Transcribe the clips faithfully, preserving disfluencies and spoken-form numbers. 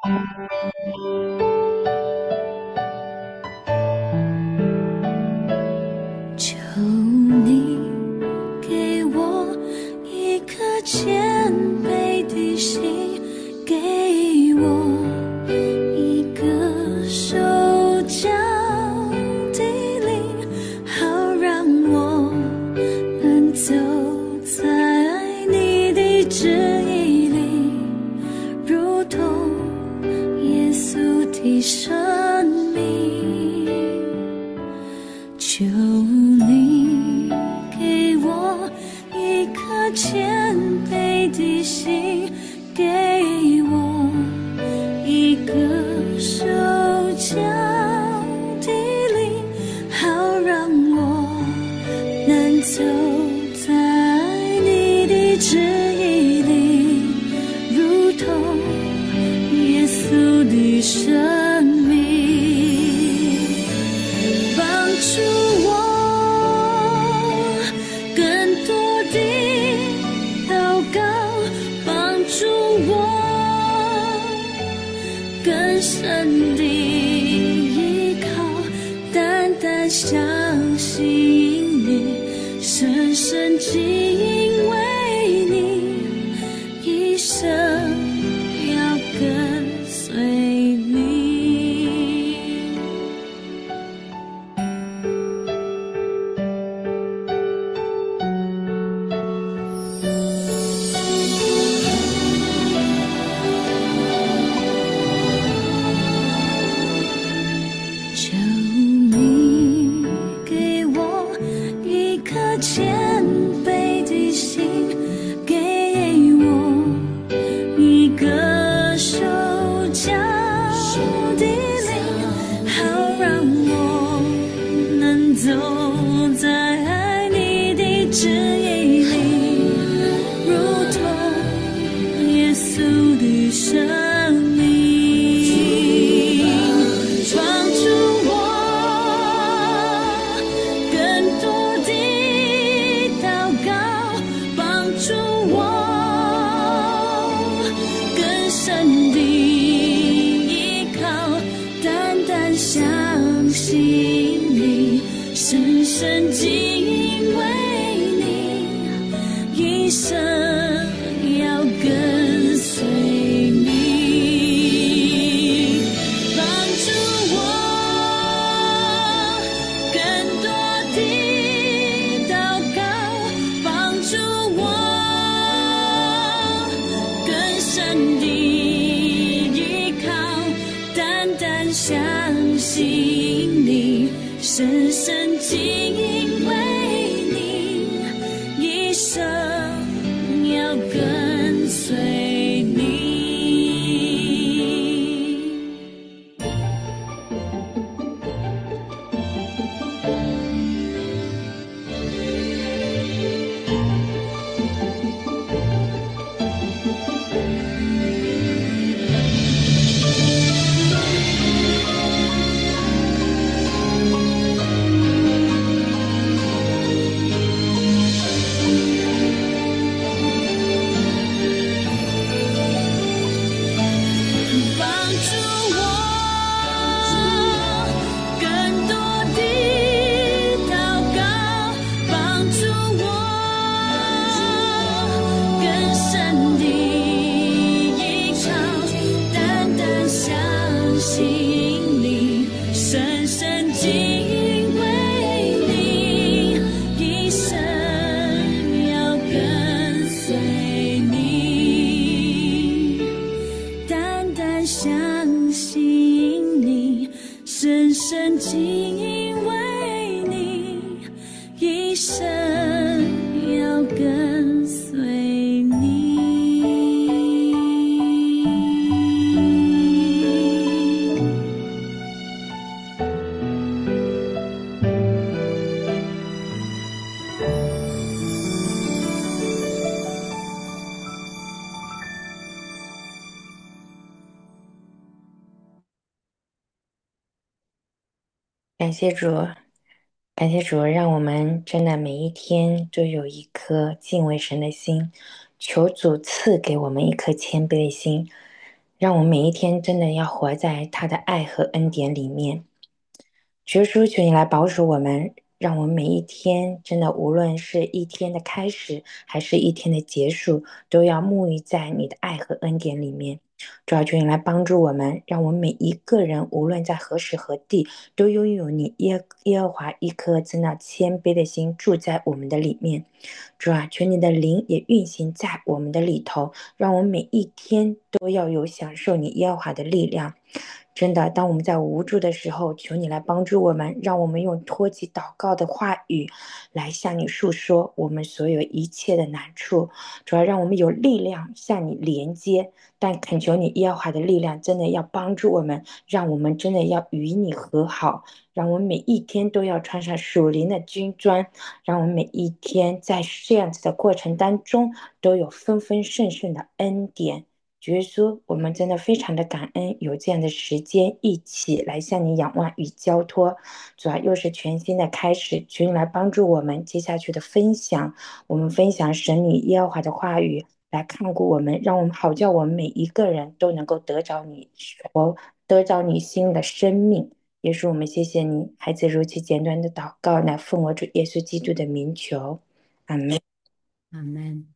求你给我一颗谦卑的心，给我一个手脚的灵，好让我能走在你的旨意里，如同耶稣的生命。求你给我一颗谦卑的心，给我一个手脚的灵，好让我能走在你的旨意里，如同耶稣的生命。帮助我更多地祷告，帮助我更深地依靠，单单相信你，深深敬畏你，一生要跟随你。求你给我一颗谦卑的心，给我一个手脚的灵，好让我能走在你的旨意里，如同耶稣的生命。帮助我更多地祷告，帮助我更深地依靠，单单相信你，深深敬畏你，一生要跟随你。帮助我更多地祷告，帮助我更深地依靠，单单相信你，深深敬畏你，一生要跟随你。帮助我更多地祷告，帮助我更深地依靠，单单相信你，深深敬畏你，一生要跟随你，单单相信你，深深敬畏你，一生要跟随你。 感谢主，感谢主，让我们真的每一天都有一颗敬畏神的心，求主赐给我们一颗谦卑的心， 让我们每一天真的要活在他的爱和恩典里面。主耶稣，求你来保守我们，让我们每一天真的，无论是一天的开始，还是一天的结束，都要沐浴在你的爱和恩典里面。主要求你来帮助我们，让我们每一个人，无论在何时何地，都拥有你耶耶和华一颗真的谦卑的心住在我们的里面。主啊，求你的灵也运行在我们的里头，让我们每一天都要有享受你耶和华的力量。真的，当我们在无助的时候，求你来帮助我们，让我们用托起祷告的话语来向你诉说我们所有一切的难处，主要让我们有力量向你连接。但恳求你耶和华的力量真的要帮助我们，让我们真的要与你和好，让我们每一天都要穿上属灵的军装，让我们每一天在这样子的过程当中都有丰丰盛盛的恩典。主耶稣，我们真的非常的感恩，有这样的时间一起来向你仰望与交托。主啊，又是全新的开始，求你来帮助我们接下去的分享。我们分享神你耶和华的话语，来看顾我们，让我们好叫我们每一个人都能够得着你活，得着你新的生命。耶稣，我们谢谢你，孩子如此简短的祷告，乃奉我主耶稣基督的名求，阿门。 阿门。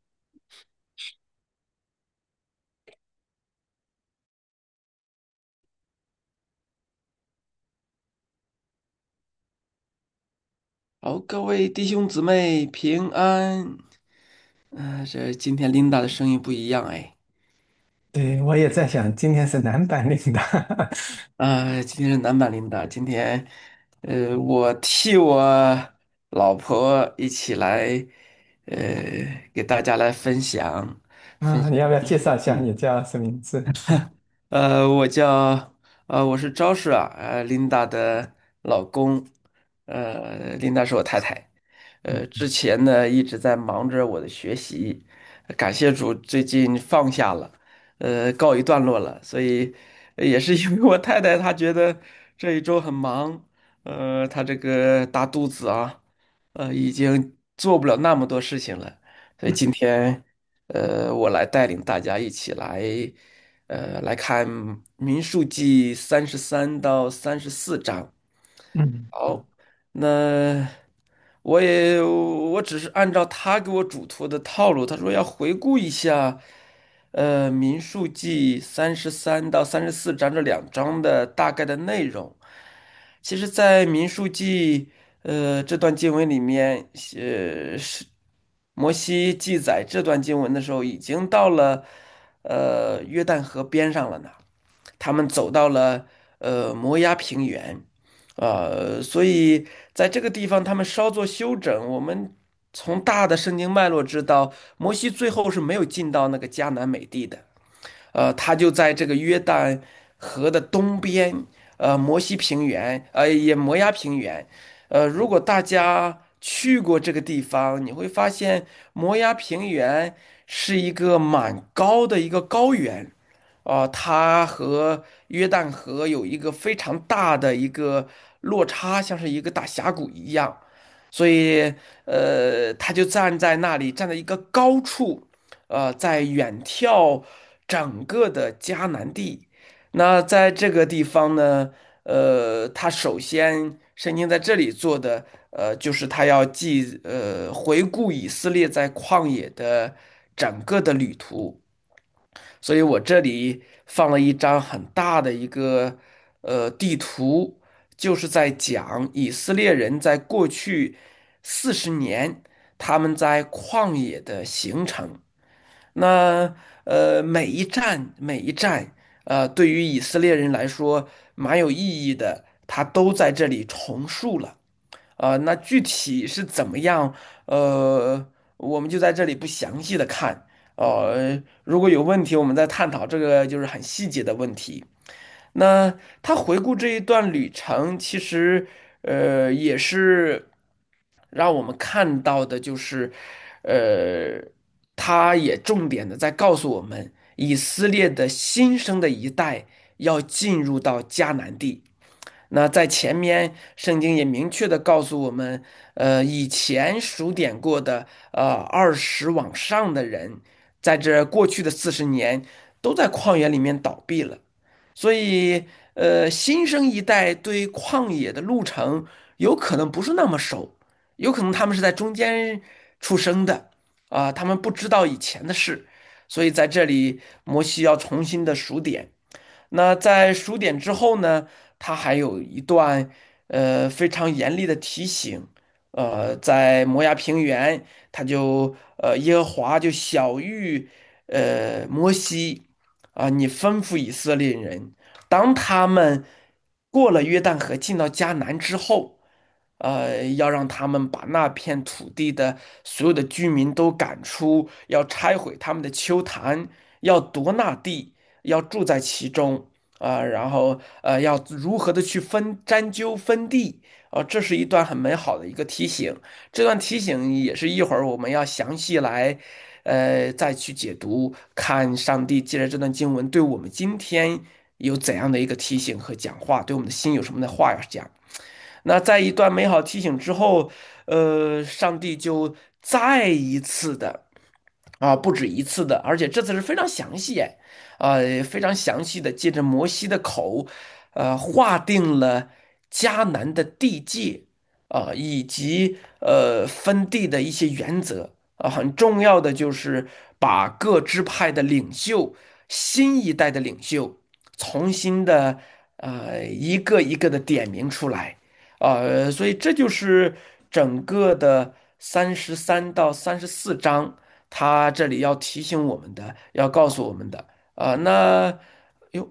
好，各位弟兄姊妹平安。嗯、这今天琳达的声音不一样哎。 对，我也在想，今天是男版领的。 啊、今天是男版琳达。今天，呃，我替我老婆一起来，呃，给大家来分享分啊， 享。 你要不要介绍一下嗯， 你叫什么名字？ 呃，我叫，呃，我是昭士啊，呃，琳达的老公。呃，琳达是我太太。呃， 嗯之前呢一直在忙着我的学习，感谢主最近放下了，呃，告一段落了。所以呃也是因为我太太她觉得这一周很忙，呃，她这个大肚子啊，呃，已经做不了那么多事情了。所以今天，呃，我来带领大家一起来，呃，来看民数记三十三到三十四章。 嗯好，那我也我只是按照他给我嘱托的套路，他说要回顾一下，呃，民数记三十三到三十四章这两章的大概的内容。其实，在民数记呃这段经文里面，呃是摩西记载这段经文的时候，已经到了呃约旦河边上了呢。他们走到了呃摩押平原。呃，所以在这个地方他们稍作休整。我们从大的圣经脉络知道，摩西最后是没有进到那个迦南美地的。呃，他就在这个约旦河的东边，呃，摩西平原，呃，也摩押平原。呃，如果大家去过这个地方，你会发现摩押平原是一个蛮高的一个高原。啊，它和约旦河有一个非常大的一个落差，像是一个大峡谷一样。所以，呃，他就站在那里，站在一个高处，呃，在远眺整个的迦南地。那在这个地方呢，呃，他首先圣经在这里做的，呃，就是他要记，呃，回顾以色列在旷野的整个的旅途。所以我这里放了一张很大的一个呃地图，就是在讲以色列人在过去四十年他们在旷野的行程。那呃每一站每一站，呃对于以色列人来说蛮有意义的，他都在这里重述了。呃，那具体是怎么样？呃，我们就在这里不详细的看。呃，如果有问题，我们再探讨这个就是很细节的问题。那他回顾这一段旅程，其实呃也是让我们看到的，就是呃，他也重点的在告诉我们，以色列的新生的一代要进入到迦南地。那在前面，圣经也明确的告诉我们，呃，以前数点过的，呃，二十往上的人，在这过去的四十年都在旷野里面倒闭了。所以，呃，新生一代对旷野的路程有可能不是那么熟，有可能他们是在中间出生的，啊、他们不知道以前的事，所以在这里，摩西要重新的数点。那在数点之后呢，他还有一段呃非常严厉的提醒，呃，在摩崖平原，他就呃耶和华就晓谕呃摩西啊，你吩咐以色列人，当他们过了约旦河进到迦南之后。呃，要让他们把那片土地的所有的居民都赶出，要拆毁他们的丘坛，要夺那地，要住在其中啊、然后呃，要如何的去分占纠分地啊、这是一段很美好的一个提醒。这段提醒也是一会儿我们要详细来，呃，再去解读，看上帝借着这段经文对我们今天有怎样的一个提醒和讲话，对我们的心有什么的话要讲。那在一段美好提醒之后，呃，上帝就再一次的啊，不止一次的，而且这次是非常详细哎，啊，非常详细的借着摩西的口，呃，划定了迦南的地界啊，以及呃分地的一些原则啊，很重要的就是把各支派的领袖，新一代的领袖，重新的呃一个一个的点名出来。呃，所以这就是整个的三十三到三十四章，他这里要提醒我们的，要告诉我们的。啊、那哟，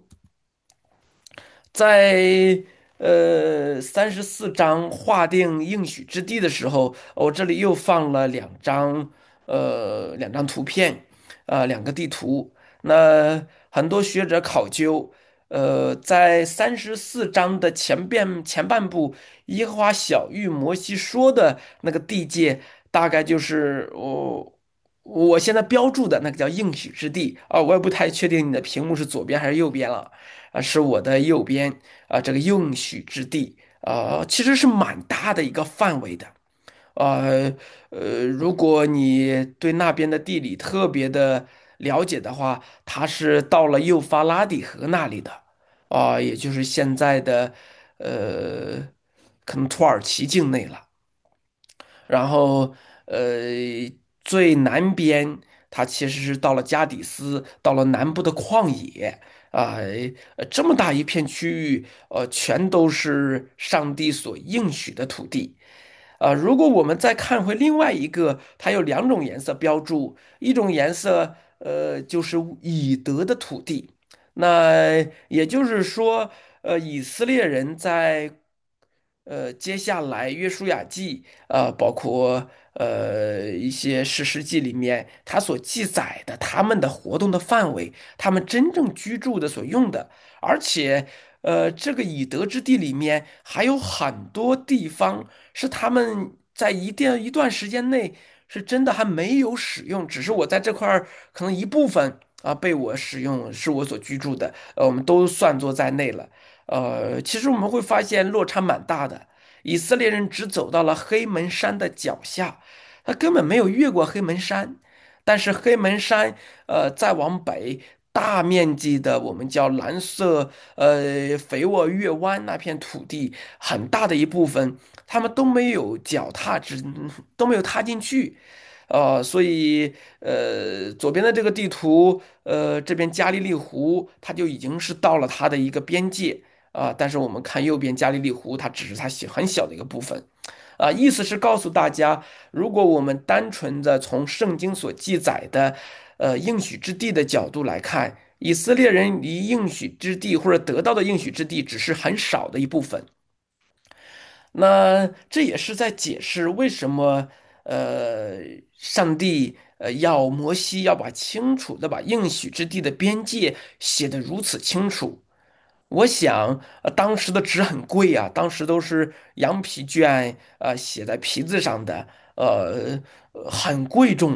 在呃三十四章划定应许之地的时候，我这里又放了两张呃两张图片，啊、两个地图。那很多学者考究，呃，在三十四章的前边前半部，耶和华晓谕摩西说的那个地界，大概就是我。我现在标注的那个叫应许之地啊，我也不太确定你的屏幕是左边还是右边了啊，是我的右边啊，这个应许之地啊，其实是蛮大的一个范围的。呃呃，如果你对那边的地理特别的了解的话，它是到了幼发拉底河那里的啊，也就是现在的呃，可能土耳其境内了。然后呃最南边它其实是到了加底斯，到了南部的旷野啊，呃这么大一片区域，呃，全都是上帝所应许的土地。啊，如果我们再看回另外一个，它有两种颜色标注，一种颜色呃就是已得的土地，那也就是说，呃，以色列人在呃，接下来约书亚记，呃，包括呃一些史诗记里面，它所记载的他们的活动的范围，他们真正居住的所用的，而且，呃，这个以德之地里面还有很多地方是他们在一定一段时间内是真的还没有使用，只是我在这块儿可能一部分啊被我使用，是我所居住的，呃，我们都算作在内了。呃，其实我们会发现落差蛮大的。以色列人只走到了黑门山的脚下，他根本没有越过黑门山。但是黑门山，呃，再往北，大面积的我们叫蓝色，呃，肥沃月湾那片土地，很大的一部分，他们都没有脚踏之，都没有踏进去。呃，所以呃，左边的这个地图，呃，这边加利利湖，它就已经是到了它的一个边界。啊，但是我们看右边加利利湖，它只是它小很小的一个部分，啊，意思是告诉大家，如果我们单纯的从圣经所记载的，呃，应许之地的角度来看，以色列人离应许之地或者得到的应许之地只是很少的一部分。那这也是在解释为什么，呃，上帝呃要摩西要把清楚的把应许之地的边界写得如此清楚。我想，呃，当时的纸很贵啊，当时都是羊皮卷，呃，写在皮子上的，呃，呃很贵重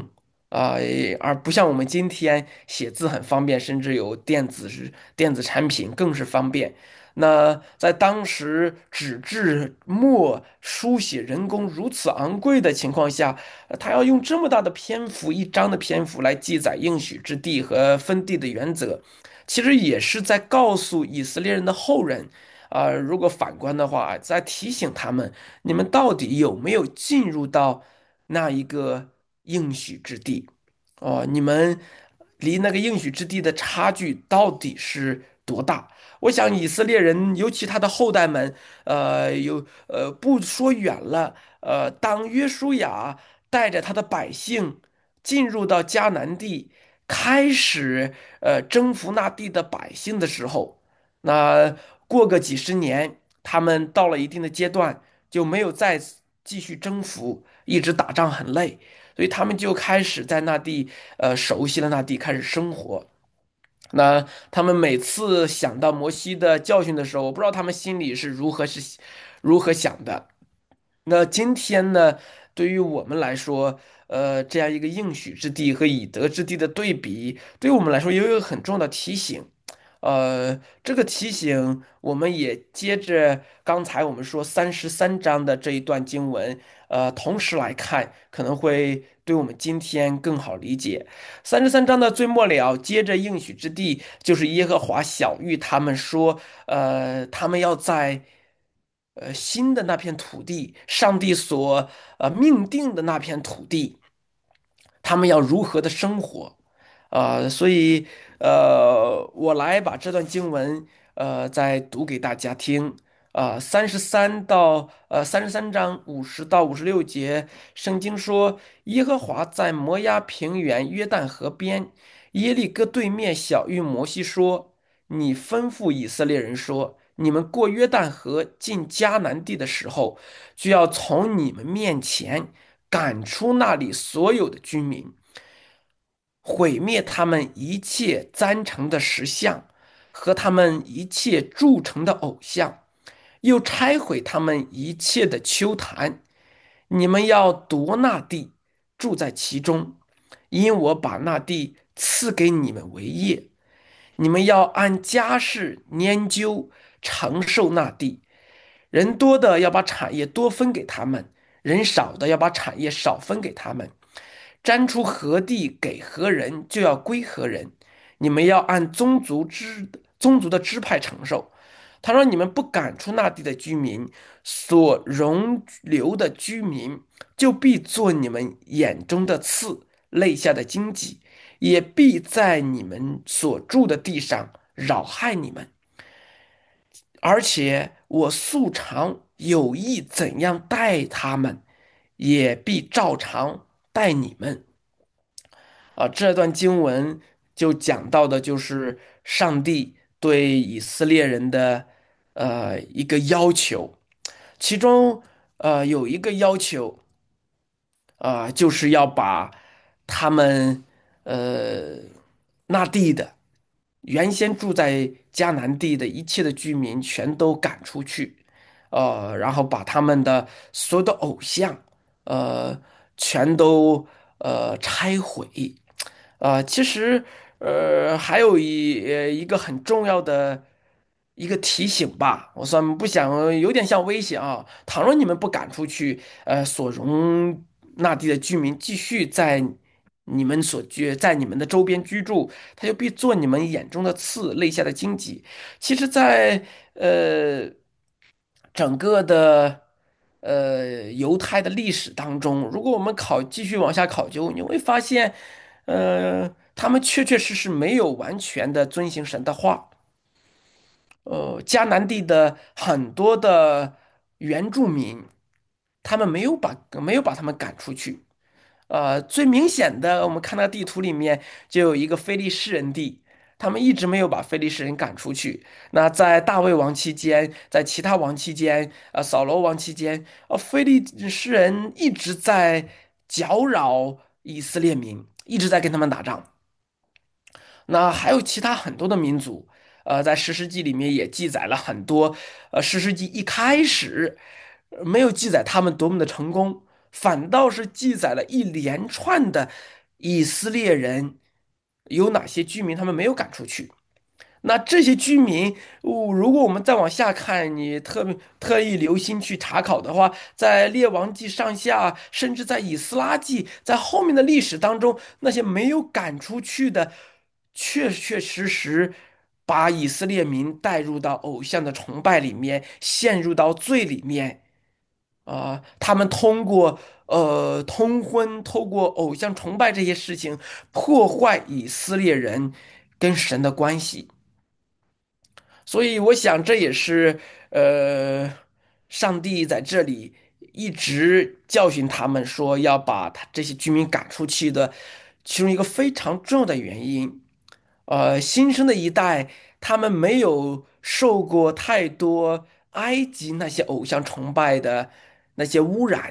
啊、而不像我们今天写字很方便，甚至有电子是电子产品更是方便。那在当时纸质墨书写人工如此昂贵的情况下，呃他要用这么大的篇幅，一章的篇幅来记载应许之地和分地的原则，其实也是在告诉以色列人的后人。啊、如果反观的话，在提醒他们，你们到底有没有进入到那一个应许之地？哦，你们离那个应许之地的差距到底是多大？我想以色列人，尤其他的后代们，呃，有呃，不说远了，呃，当约书亚带着他的百姓进入到迦南地，开始呃征服那地的百姓的时候，那过个几十年，他们到了一定的阶段，就没有再继续征服，一直打仗很累。所以他们就开始在那地，呃，熟悉了那地，开始生活。那他们每次想到摩西的教训的时候，我不知道他们心里是如何是如何想的。那今天呢，对于我们来说，呃，这样一个应许之地和以德之地的对比，对于我们来说也有一个很重要的提醒。呃，这个提醒我们也接着刚才我们说三十三章的这一段经文，呃，同时来看，可能会对我们今天更好理解。三十三章的最末了，接着应许之地，就是耶和华晓谕他们说，呃，他们要在呃新的那片土地，上帝所呃命定的那片土地，他们要如何的生活。呃，所以呃，我来把这段经文呃再读给大家听。啊，三十三到呃三十三章五十到五十六节，圣经说，耶和华在摩押平原约旦河边耶利哥对面小谕摩西说：“你吩咐以色列人说，你们过约旦河进迦南地的时候，就要从你们面前赶出那里所有的居民。”毁灭他们一切赞成的石像和他们一切铸成的偶像，又拆毁他们一切的丘坛。你们要夺那地，住在其中，因我把那地赐给你们为业。你们要按家世拈阄承受那地，人多的要把产业多分给他们，人少的要把产业少分给他们。沾出何地给何人，就要归何人。你们要按宗族支宗族的支派承受。他说：“你们不赶出那地的居民，所容留的居民，就必做你们眼中的刺，肋下的荆棘，也必在你们所住的地上扰害你们。而且我素常有意怎样待他们，也必照常待你们。”啊，这段经文就讲到的就是上帝对以色列人的呃一个要求，其中呃有一个要求啊、就是要把他们呃那地的原先住在迦南地的一切的居民全都赶出去，呃，然后把他们的所有的偶像，呃，全都呃拆毁。呃，其实呃还有一呃一个很重要的一个提醒吧，我算不想有点像威胁啊。倘若你们不赶出去，呃，所容那地的居民继续在你们所居在你们的周边居住，他就必做你们眼中的刺，肋下的荆棘。其实在，呃整个的呃犹太的历史当中，如果我们考继续往下考究，你会发现，呃，他们确确实实没有完全的遵行神的话。呃，迦南地的很多的原住民，他们没有把没有把他们赶出去。呃，最明显的，我们看到地图里面就有一个非利士人地，他们一直没有把非利士人赶出去。那在大卫王期间，在其他王期间，呃，扫罗王期间，呃，非利士人一直在搅扰以色列民，一直在跟他们打仗。那还有其他很多的民族，呃，在史诗记里面也记载了很多，呃，史诗记一开始呃没有记载他们多么的成功，反倒是记载了一连串的以色列人有哪些居民他们没有赶出去。那这些居民，哦如果我们再往下看，你特别特意留心去查考的话，在列王记上下，甚至在以斯拉记，在后面的历史当中，那些没有赶出去的，确确实实把以色列民带入到偶像的崇拜里面，陷入到罪里面。啊、他们通过呃通婚，透过偶像崇拜这些事情，破坏以色列人跟神的关系。所以我想这也是呃，上帝在这里一直教训他们说要把他这些居民赶出去的其中一个非常重要的原因。呃，新生的一代他们没有受过太多埃及那些偶像崇拜的那些污染。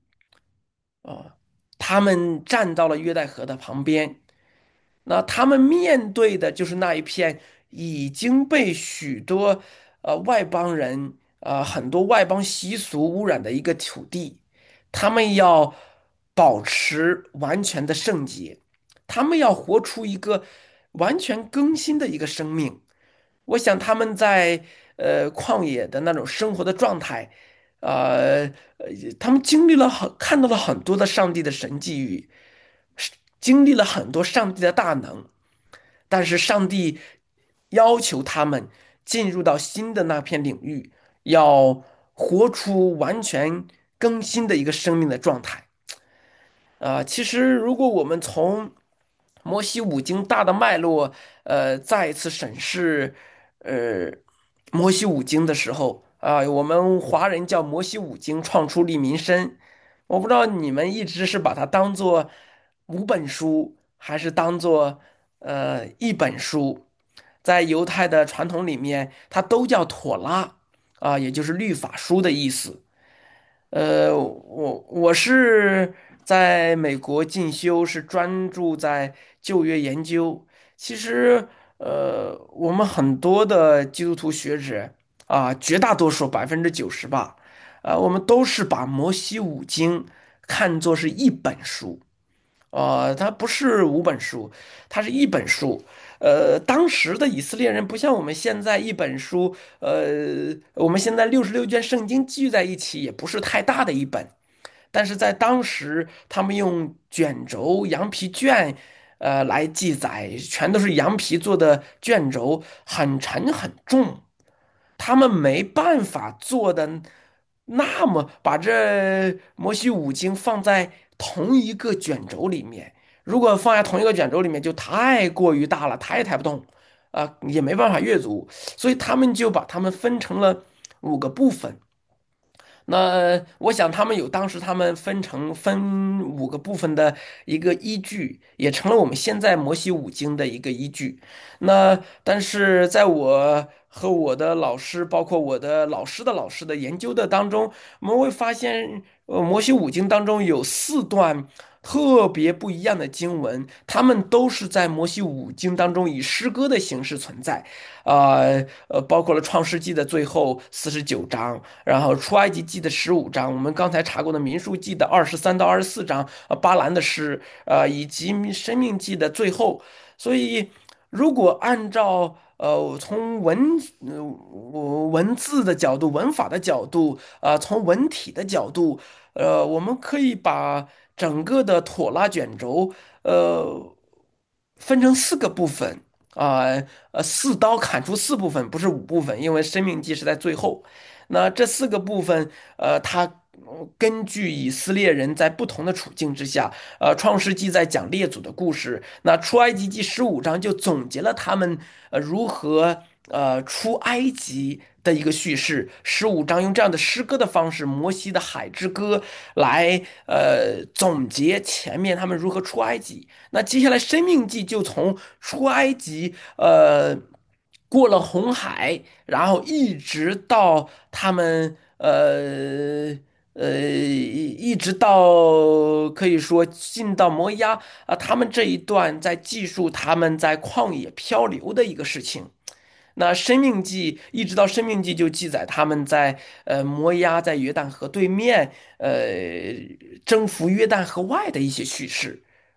他们站到了约旦河的旁边，那他们面对的就是那一片已经被许多呃外邦人呃很多外邦习俗污染的一个土地。他们要保持完全的圣洁，他们要活出一个完全更新的一个生命。我想他们在呃旷野的那种生活的状态，呃，呃他们经历了很看到了很多的上帝的神迹与经历了很多上帝的大能。但是上帝要求他们进入到新的那片领域，要活出完全更新的一个生命的状态。啊、其实如果我们从摩西五经大的脉络，呃，再一次审视，呃，摩西五经的时候，啊、我们华人叫摩西五经创出利民申。我不知道你们一直是把它当做五本书，还是当做呃一本书。在犹太的传统里面，它都叫妥拉啊，也就是律法书的意思。呃，我我是在美国进修，是专注在旧约研究。其实，呃，我们很多的基督徒学者啊，绝大多数百分之九十吧，啊，我们都是把摩西五经看作是一本书。呃，它不是五本书，它是一本书。呃，当时的以色列人不像我们现在一本书，呃，我们现在六十六卷圣经聚在一起也不是太大的一本，但是在当时，他们用卷轴、羊皮卷，呃，来记载，全都是羊皮做的卷轴，很沉很重。他们没办法做的那么把这摩西五经放在同一个卷轴里面。如果放在同一个卷轴里面，就太过于大了，抬也抬不动，啊、也没办法阅读，所以他们就把它们分成了五个部分。那我想他们有当时他们分成分五个部分的一个依据，也成了我们现在摩西五经的一个依据。那但是在我和我的老师，包括我的老师的老师的研究的当中，我们会发现，呃，摩西五经当中有四段特别不一样的经文，他们都是在摩西五经当中以诗歌的形式存在。啊呃，包括了创世纪的最后四十九章，然后出埃及记的十五章，我们刚才查过的民数记的二十三到二十四章，呃，巴兰的诗，呃，以及生命记的最后。所以，如果按照呃从文呃文字的角度、文法的角度，啊，从文体的角度，呃，我们可以把整个的妥拉卷轴，呃，分成四个部分。啊，呃，四刀砍出四部分，不是五部分，因为生命记是在最后。那这四个部分，呃，它呃根据以色列人在不同的处境之下，呃，创世纪在讲列祖的故事，那出埃及记十五章就总结了他们呃如何呃出埃及的一个叙事。十五章用这样的诗歌的方式，摩西的海之歌来呃总结前面他们如何出埃及。那接下来生命记就从出埃及，呃，过了红海，然后一直到他们呃呃，一直到可以说进到摩押啊，他们这一段在记述他们在旷野漂流的一个事情。那《生命记》一直到《生命记》就记载他们在呃摩押在约旦河对面，呃征服约旦河外的一些叙事。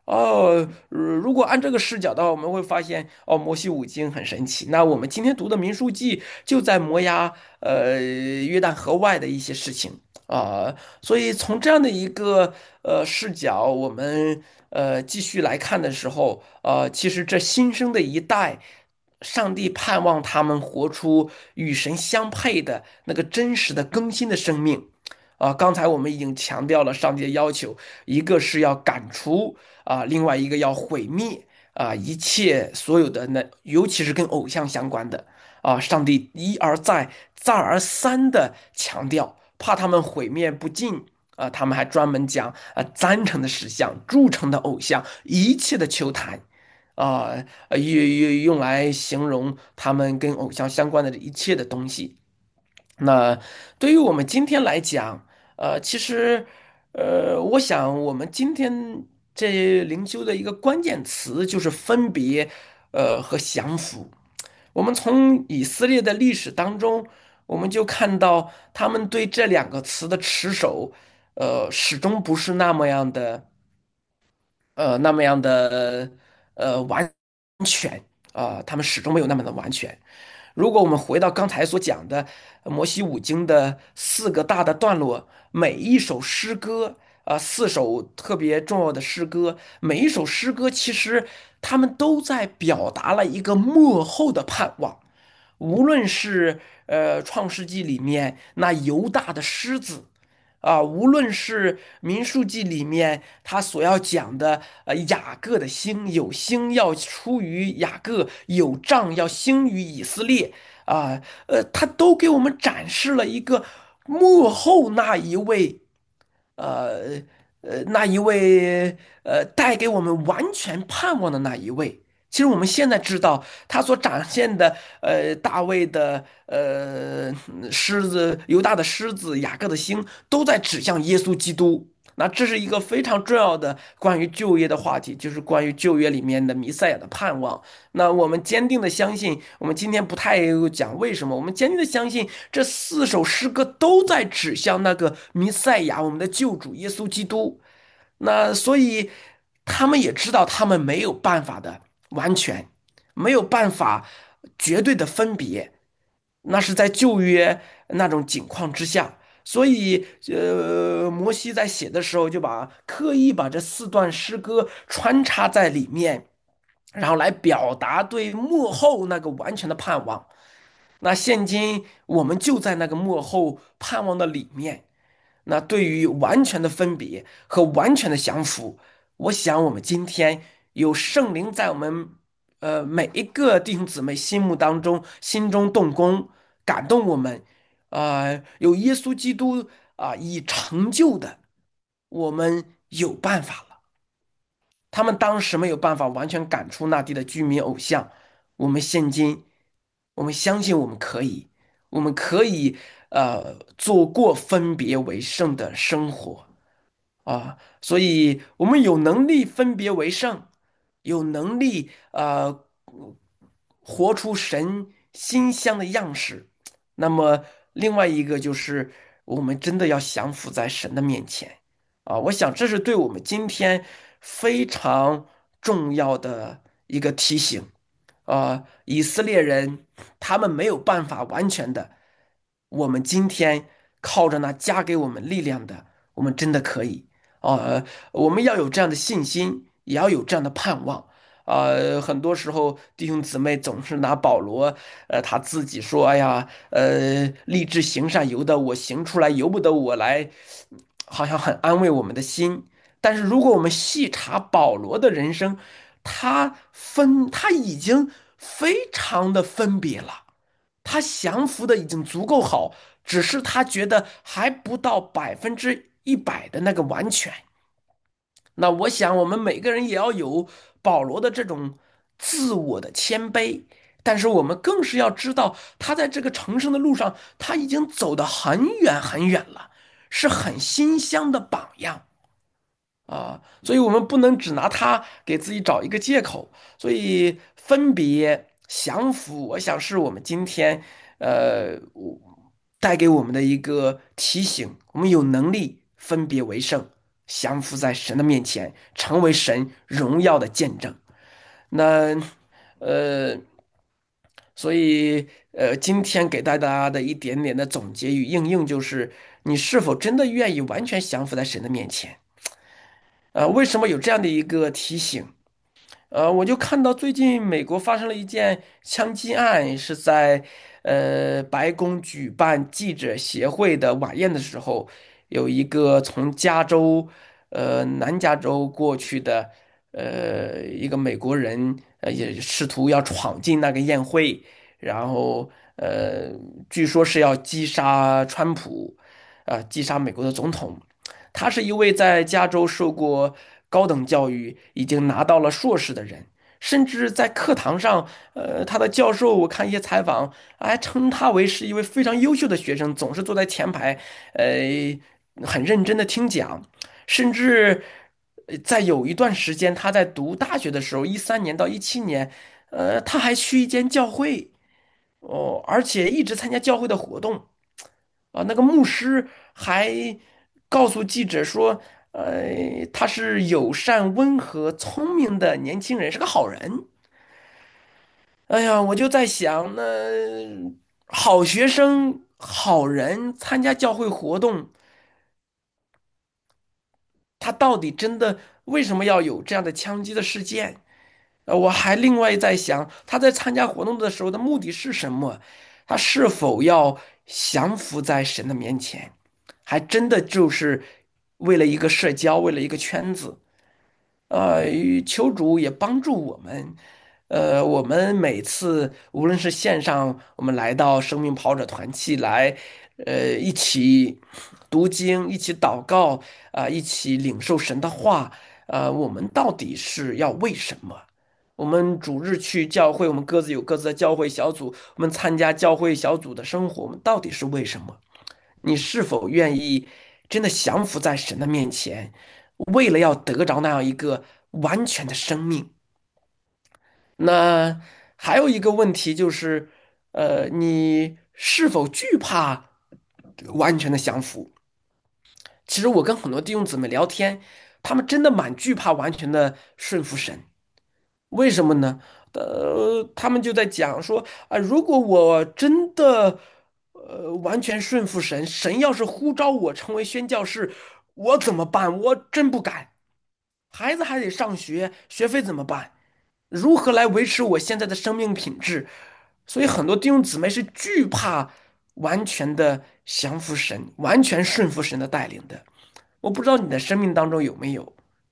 哦，呃如果按这个视角的话，我们会发现，哦，摩西五经很神奇。那我们今天读的民数记就在摩押，呃，约旦河外的一些事情啊，所以从这样的一个呃视角，我们呃继续来看的时候，呃，其实这新生的一代，上帝盼望他们活出与神相配的那个真实的更新的生命。啊，刚才我们已经强调了上帝的要求，一个是要赶除啊，另外一个要毁灭啊，一切所有的那，尤其是跟偶像相关的啊，上帝一而再、再而三的强调，怕他们毁灭不尽啊，他们还专门讲啊，赞成的石像、铸成的偶像、一切的球坛。啊，呃用用用来形容他们跟偶像相关的一切的东西。那对于我们今天来讲，呃，其实，呃，我想我们今天这灵修的一个关键词就是分别，呃，和降服。我们从以色列的历史当中，我们就看到他们对这两个词的持守，呃，始终不是那么样的，呃，那么样的，呃，完全啊，他们始终没有那么的完全。如果我们回到刚才所讲的呃摩西五经的四个大的段落，每一首诗歌啊，四首特别重要的诗歌，每一首诗歌其实他们都在表达了一个幕后的盼望。无论是呃《创世纪》里面那犹大的狮子，啊，无论是民数记里面他所要讲的，呃，雅各的星，有星要出于雅各，有杖要兴于以色列，啊，呃，他都给我们展示了一个幕后那一位。呃呃那一位呃带给我们完全盼望的那一位。其实我们现在知道，他所展现的呃大卫的呃狮子、犹大的狮子、雅各的星，都在指向耶稣基督。那这是一个非常重要的关于旧约的话题，就是关于旧约里面的弥赛亚的盼望。那我们坚定的相信，我们今天不太讲为什么，我们坚定的相信这四首诗歌都在指向那个弥赛亚，我们的救主耶稣基督。那所以他们也知道他们没有办法的完全，没有办法绝对的分别，那是在旧约那种境况之下。所以，呃，摩西在写的时候就把刻意把这四段诗歌穿插在里面，然后来表达对幕后那个完全的盼望。那现今我们就在那个幕后盼望的里面。那对于完全的分别和完全的降服，我想我们今天有圣灵在我们呃每一个弟兄姊妹心目当中、心中动工，感动我们，啊、有耶稣基督啊、已成就的，我们有办法了。他们当时没有办法完全赶出那地的居民偶像，我们现今，我们相信我们可以，我们可以呃做过分别为圣的生活啊，所以我们有能力分别为圣，有能力呃活出神馨香的样式。那么另外一个就是我们真的要降服在神的面前。啊，我想这是对我们今天非常重要的一个提醒。啊，以色列人他们没有办法完全的，我们今天靠着那加给我们力量的，我们真的可以。啊，我们要有这样的信心，也要有这样的盼望。啊，很多时候弟兄姊妹总是拿保罗，呃，他自己说：“哎呀，呃，立志行善由得我行出来，由不得我来。”好像很安慰我们的心。但是如果我们细查保罗的人生，他分他已经非常的分别了，他降服的已经足够好，只是他觉得还不到百分之一百的那个完全。那我想，我们每个人也要有保罗的这种自我的谦卑，但是我们更是要知道，他在这个成圣的路上，他已经走得很远很远了，是很馨香的榜样啊。所以，我们不能只拿他给自己找一个借口。所以，分别降服，我想是我们今天呃带给我们的一个提醒，我们有能力分别为圣。 降服在神的面前，成为神荣耀的见证。那呃，所以呃，今天给大家的一点点的总结与应用就是：你是否真的愿意完全降服在神的面前？呃，为什么有这样的一个提醒？呃，我就看到最近美国发生了一件枪击案，是在呃白宫举办记者协会的晚宴的时候，有一个从加州呃南加州过去的呃一个美国人，呃也试图要闯进那个宴会，然后呃据说是要击杀川普，啊、击杀美国的总统。他是一位在加州受过高等教育，已经拿到了硕士的人，甚至在课堂上，呃，他的教授我看一些采访，还称他为是一位非常优秀的学生，总是坐在前排，呃，很认真的听讲，甚至呃在有一段时间他在读大学的时候，一三年到一七年，呃，他还去一间教会，哦，而且一直参加教会的活动。啊，那个牧师还告诉记者说，呃，他是友善、温和、聪明的年轻人，是个好人。哎呀，我就在想，那好学生、好人参加教会活动，他到底真的为什么要有这样的枪击的事件？呃，我还另外在想，他在参加活动的时候的目的是什么？他是否要降服在神的面前？还真的就是为了一个社交，为了一个圈子。呃，求主也帮助我们。呃，我们每次无论是线上，我们来到生命跑者团契来，呃，一起读经，一起祷告，啊、一起领受神的话，呃，我们到底是要为什么？我们主日去教会，我们各自有各自的教会小组，我们参加教会小组的生活，我们到底是为什么？你是否愿意真的降服在神的面前，为了要得着那样一个完全的生命？那还有一个问题就是，呃，你是否惧怕完全的降服？其实我跟很多弟兄姊妹聊天，他们真的蛮惧怕完全的顺服神。为什么呢？呃，他们就在讲说啊，如果我真的呃完全顺服神，神要是呼召我成为宣教士，我怎么办？我真不敢。孩子还得上学，学费怎么办？如何来维持我现在的生命品质？所以很多弟兄姊妹是惧怕完全的降服神、完全顺服神的带领的。我不知道你的生命当中有没有。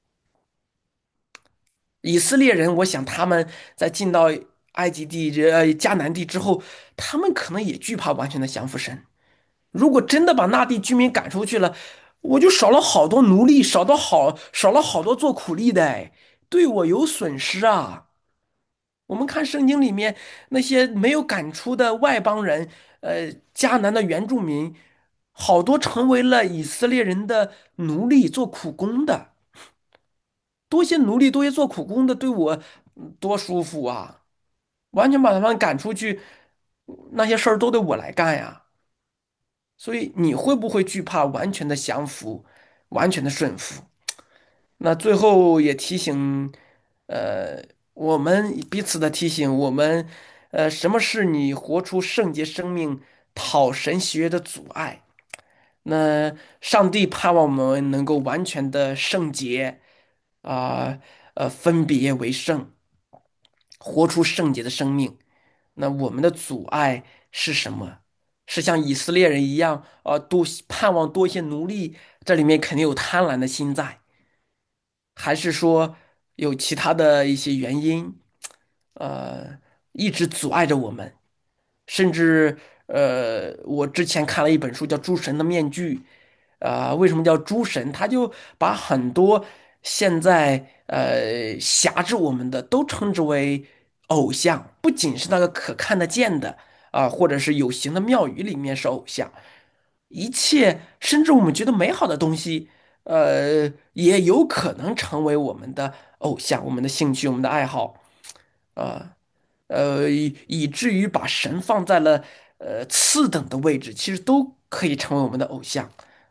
以色列人，我想他们在进到埃及地、呃迦南地之后，他们可能也惧怕完全的降服神。如果真的把那地居民赶出去了，我就少了好多奴隶，少到好少了好多做苦力的，哎，对我有损失啊。我们看圣经里面那些没有赶出的外邦人，呃，迦南的原住民，好多成为了以色列人的奴隶，做苦工的。多些奴隶，多些做苦工的，对我嗯多舒服啊！完全把他们赶出去，那些事儿都得我来干呀。所以你会不会惧怕完全的降服，完全的顺服？那最后也提醒，呃，我们彼此的提醒，我们，呃，什么是你活出圣洁生命、讨神喜悦的阻碍？那上帝盼望我们能够完全的圣洁，啊、呃，分别为圣，活出圣洁的生命。那我们的阻碍是什么？是像以色列人一样，呃，多盼望多一些奴隶，这里面肯定有贪婪的心在，还是说有其他的一些原因，呃，一直阻碍着我们？甚至，呃，我之前看了一本书叫《诸神的面具》，啊、为什么叫诸神？他就把很多现在呃辖制我们的都称之为偶像，不仅是那个可看得见的啊、或者是有形的庙宇里面是偶像，一切甚至我们觉得美好的东西，呃，也有可能成为我们的偶像、我们的兴趣、我们的爱好。啊。呃，以以至于把神放在了呃次等的位置，其实都可以成为我们的偶像。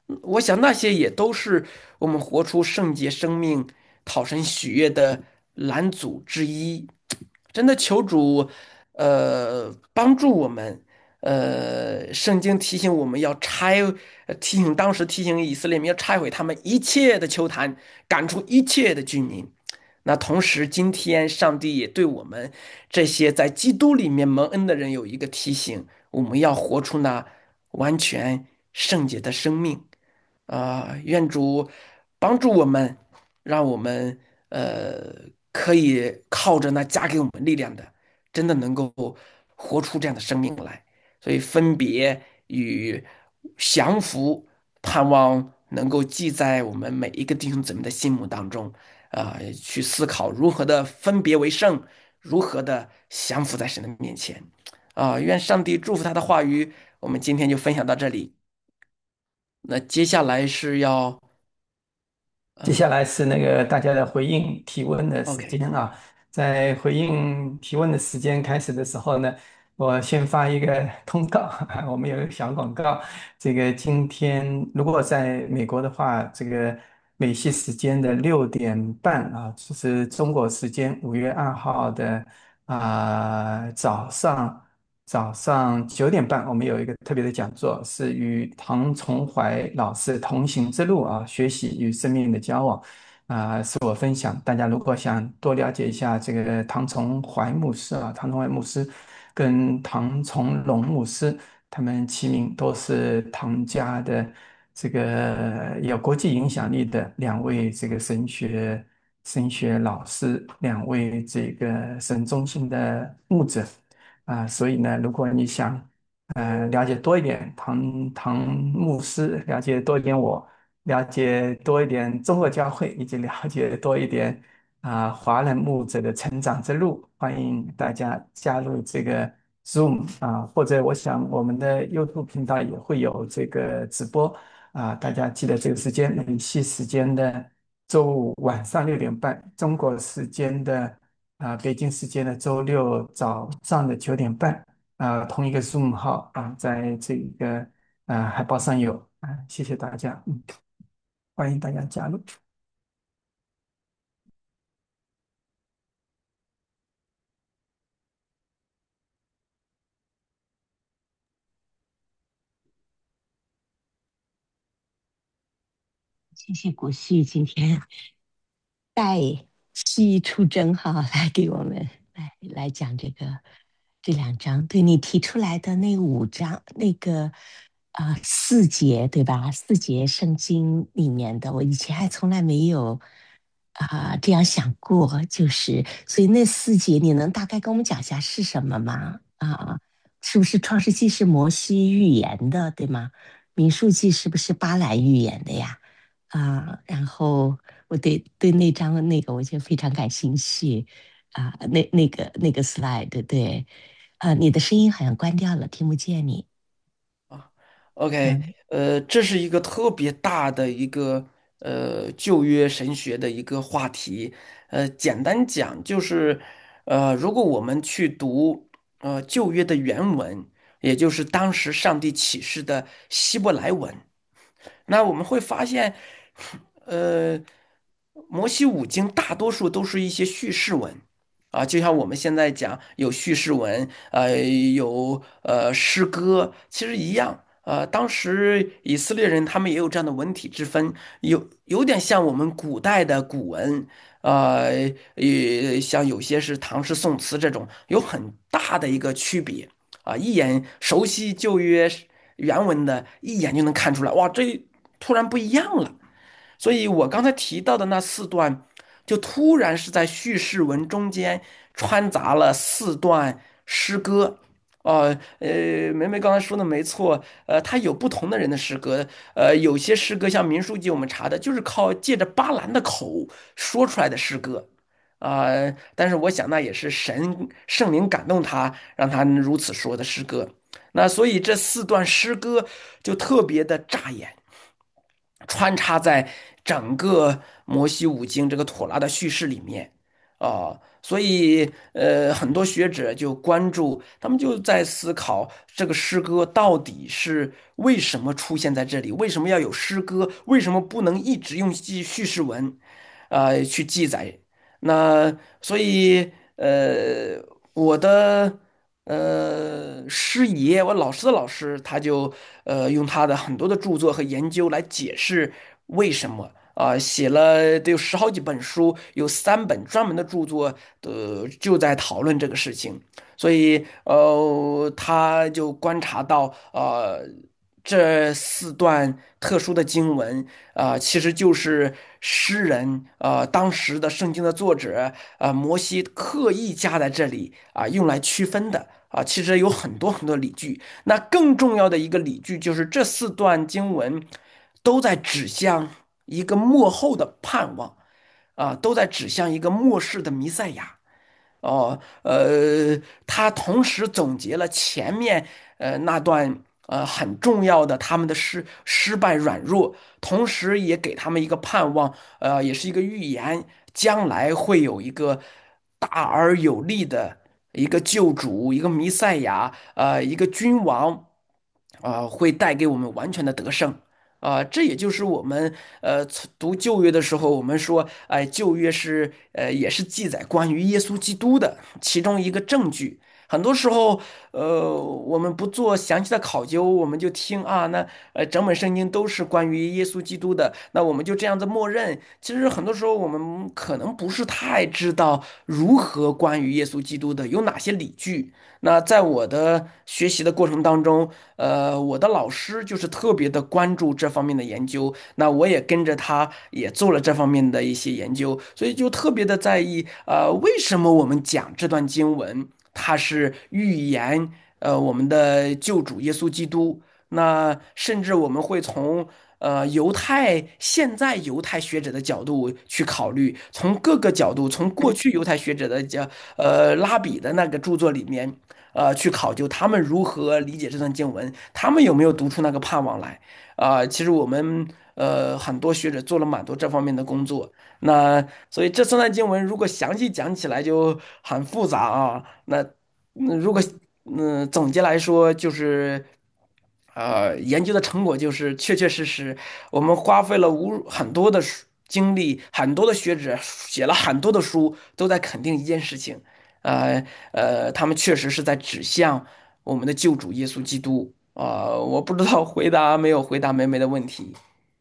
我想那些也都是我们活出圣洁生命、讨神喜悦的拦阻之一。真的求主，呃，帮助我们。呃，圣经提醒我们要拆，呃提醒当时提醒以色列民要拆毁他们一切的丘坛，赶出一切的居民。那同时，今天上帝也对我们这些在基督里面蒙恩的人有一个提醒：我们要活出那完全圣洁的生命。啊、愿主帮助我们，让我们呃可以靠着那加给我们力量的，真的能够活出这样的生命来。所以分别与降服，盼望能够记在我们每一个弟兄姊妹的心目当中，啊、去思考如何的分别为圣，如何的降服在神的面前。啊、愿上帝祝福他的话语。我们今天就分享到这里。那接下来是要接下来是那个大家的回应提问的时 ，OK。 间啊，在回应提问的时间开始的时候呢，我先发一个通告，我们有一个小广告。这个今天如果在美国的话，这个美西时间的六点半啊，就是中国时间五月二号的啊、早上。早上九点半，我们有一个特别的讲座，是与唐崇怀老师同行之路啊，学习与生命的交往啊，是我分享。大家如果想多了解一下这个唐崇怀牧师啊，唐崇怀牧师跟唐崇荣牧师，他们齐名都是唐家的这个有国际影响力的两位这个神学神学老师，两位这个神中心的牧者。啊，所以呢，如果你想呃了解多一点唐唐牧师，了解多一点我，了解多一点中国教会，以及了解多一点啊、华人牧者的成长之路，欢迎大家加入这个 Zoom 啊，或者我想我们的 YouTube 频道也会有这个直播啊，大家记得这个时间，美西时间的周五晚上六点半，中国时间的。啊，北京时间的周六早上的九点半，啊，同一个 Zoom 号啊，在这个啊海报上有啊，谢谢大家，嗯，欢迎大家加入。 谢谢国旭今天带西出征哈，来给我们来来讲这个这两章。对你提出来的那五章，那个啊、呃四节对吧？四节圣经里面的，我以前还从来没有啊、这样想过，就是所以那四节你能大概跟我们讲一下是什么吗？啊，是不是创世纪是摩西预言的，对吗？民数记是不是巴兰预言的呀？啊，然后我对对那张那个我就非常感兴趣啊，那那个那个 slide 对，啊，你的声音好像关掉了，听不见你。 啊，OK。 嗯， 呃，这是一个特别大的一个呃旧约神学的一个话题。呃，简单讲就是，呃，如果我们去读呃旧约的原文，也就是当时上帝启示的希伯来文，那我们会发现，呃，摩西五经大多数都是一些叙事文。啊，就像我们现在讲有叙事文，呃，有呃诗歌，其实一样。呃，当时以色列人他们也有这样的文体之分，有有点像我们古代的古文，呃，也像有些是唐诗宋词这种，有很大的一个区别。啊，一眼熟悉旧约原文的，一眼就能看出来，哇，这突然不一样了。所以我刚才提到的那四段，就突然是在叙事文中间穿杂了四段诗歌。哦，呃，梅梅刚才说的没错。呃，他有不同的人的诗歌。呃，有些诗歌像《民数记》，我们查的就是靠借着巴兰的口说出来的诗歌。啊、但是我想那也是神圣灵感动他，让他如此说的诗歌。那所以这四段诗歌就特别的扎眼。穿插在整个摩西五经这个妥拉的叙事里面。 啊。所以，呃，很多学者就关注，他们就在思考这个诗歌到底是为什么出现在这里，为什么要有诗歌，为什么不能一直用记叙事文，啊、去记载？那所以，呃，我的呃师爷，我老师的老师，他就呃用他的很多的著作和研究来解释为什么。啊、写了得有十好几本书，有三本专门的著作，呃，就在讨论这个事情。所以，呃，他就观察到，呃，这四段特殊的经文，啊、其实就是诗人，呃，当时的圣经的作者，呃，摩西刻意加在这里啊、用来区分的。啊，其实有很多很多理据。那更重要的一个理据就是这四段经文都在指向一个末后的盼望，啊，都在指向一个末世的弥赛亚。哦，呃，他同时总结了前面呃那段呃很重要的他们的失失败软弱，同时也给他们一个盼望，呃，也是一个预言，将来会有一个大而有力的一个救主，一个弥赛亚，呃，一个君王，啊、会带给我们完全的得胜。啊、这也就是我们呃从读旧约的时候，我们说，哎、旧约是呃也是记载关于耶稣基督的其中一个证据。很多时候，呃，我们不做详细的考究，我们就听啊，那呃整本圣经都是关于耶稣基督的，那我们就这样子默认。其实很多时候我们可能不是太知道如何关于耶稣基督的有哪些理据。那在我的学习的过程当中，呃，我的老师就是特别的关注这方面的研究，那我也跟着他也做了这方面的一些研究，所以就特别的在意，呃，为什么我们讲这段经文，它是预言，呃，我们的救主耶稣基督，那甚至我们会从呃犹太现在犹太学者的角度去考虑，从各个角度，从过去犹太学者的角呃拉比的那个著作里面。呃，去考究他们如何理解这段经文，他们有没有读出那个盼望来啊、其实我们呃很多学者做了蛮多这方面的工作，那所以这三段经文如果详细讲起来就很复杂啊。那嗯如果嗯总结来说，就是呃研究的成果就是确确实实，我们花费了无很多的书精力，很多的学者写了很多的书，都在肯定一件事情。呃呃，他们确实是在指向我们的救主耶稣基督啊、我不知道回答没有回答梅梅的问题。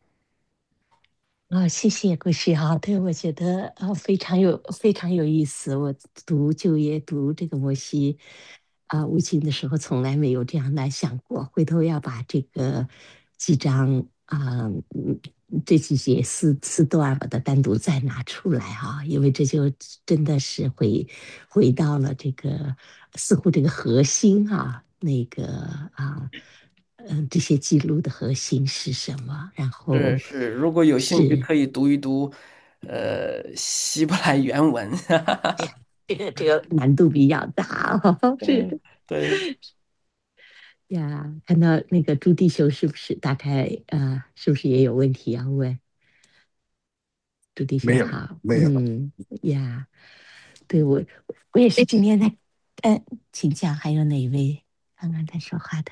啊、谢谢故事哈，对，我觉得啊、非常有非常有意思。我读旧约读这个摩西啊、五经的时候，从来没有这样来想过。回头要把这个几章啊、嗯这几节四四段把它单独再拿出来哈、因为这就真的是回回到了这个似乎这个核心啊，那个啊。嗯，这些记录的核心是什么？然后是是，如果有兴趣是可以读一读，呃，希伯来原文。 这个这个难度比较大哦， 嗯， 是对， 呀。看到那个朱棣兄是不是大概呃，是不是也有问题要问？朱棣没有兄好， 没有， 嗯呀，对我我也是今天在，嗯，请讲，还有哪一位刚刚在说话的？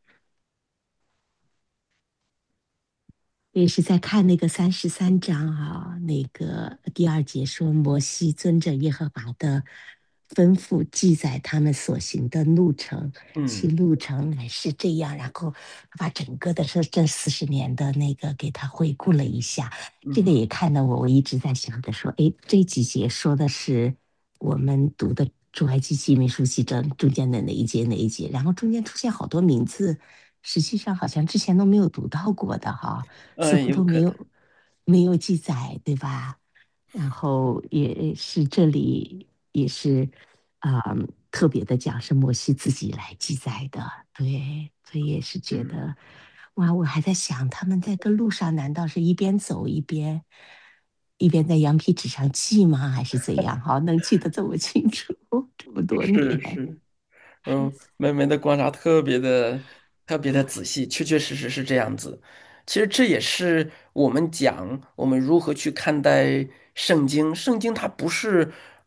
我也是在看那个三十三章啊，那个第二节说摩西遵着耶和华的吩咐记载他们所行的路程，其嗯路程乃是这样，然后把整个的这这四十年的那个给他回顾了一下，这个嗯也看得我我一直在想着说，哎，这几节说的是我们读的出埃及记、民数记中中间的哪一节哪一节，然后中间出现好多名字，实际上好像之前都没有读到过的哈。似嗯， 乎有可能。 都没有没有记载，对吧？然后也是这里也是啊、呃特别的讲是摩西自己来记载的，对，所以也是觉嗯。 得哇，我还在想他们在这路上难道是一边走一边一边在羊皮纸上记吗？还是怎样？哈，能记得这么清楚，这么多年， 是是，嗯，妹妹的观察特别的特别的仔细，确确实实是这样子。其实这也是我们讲我们如何去看待圣经。圣经它不是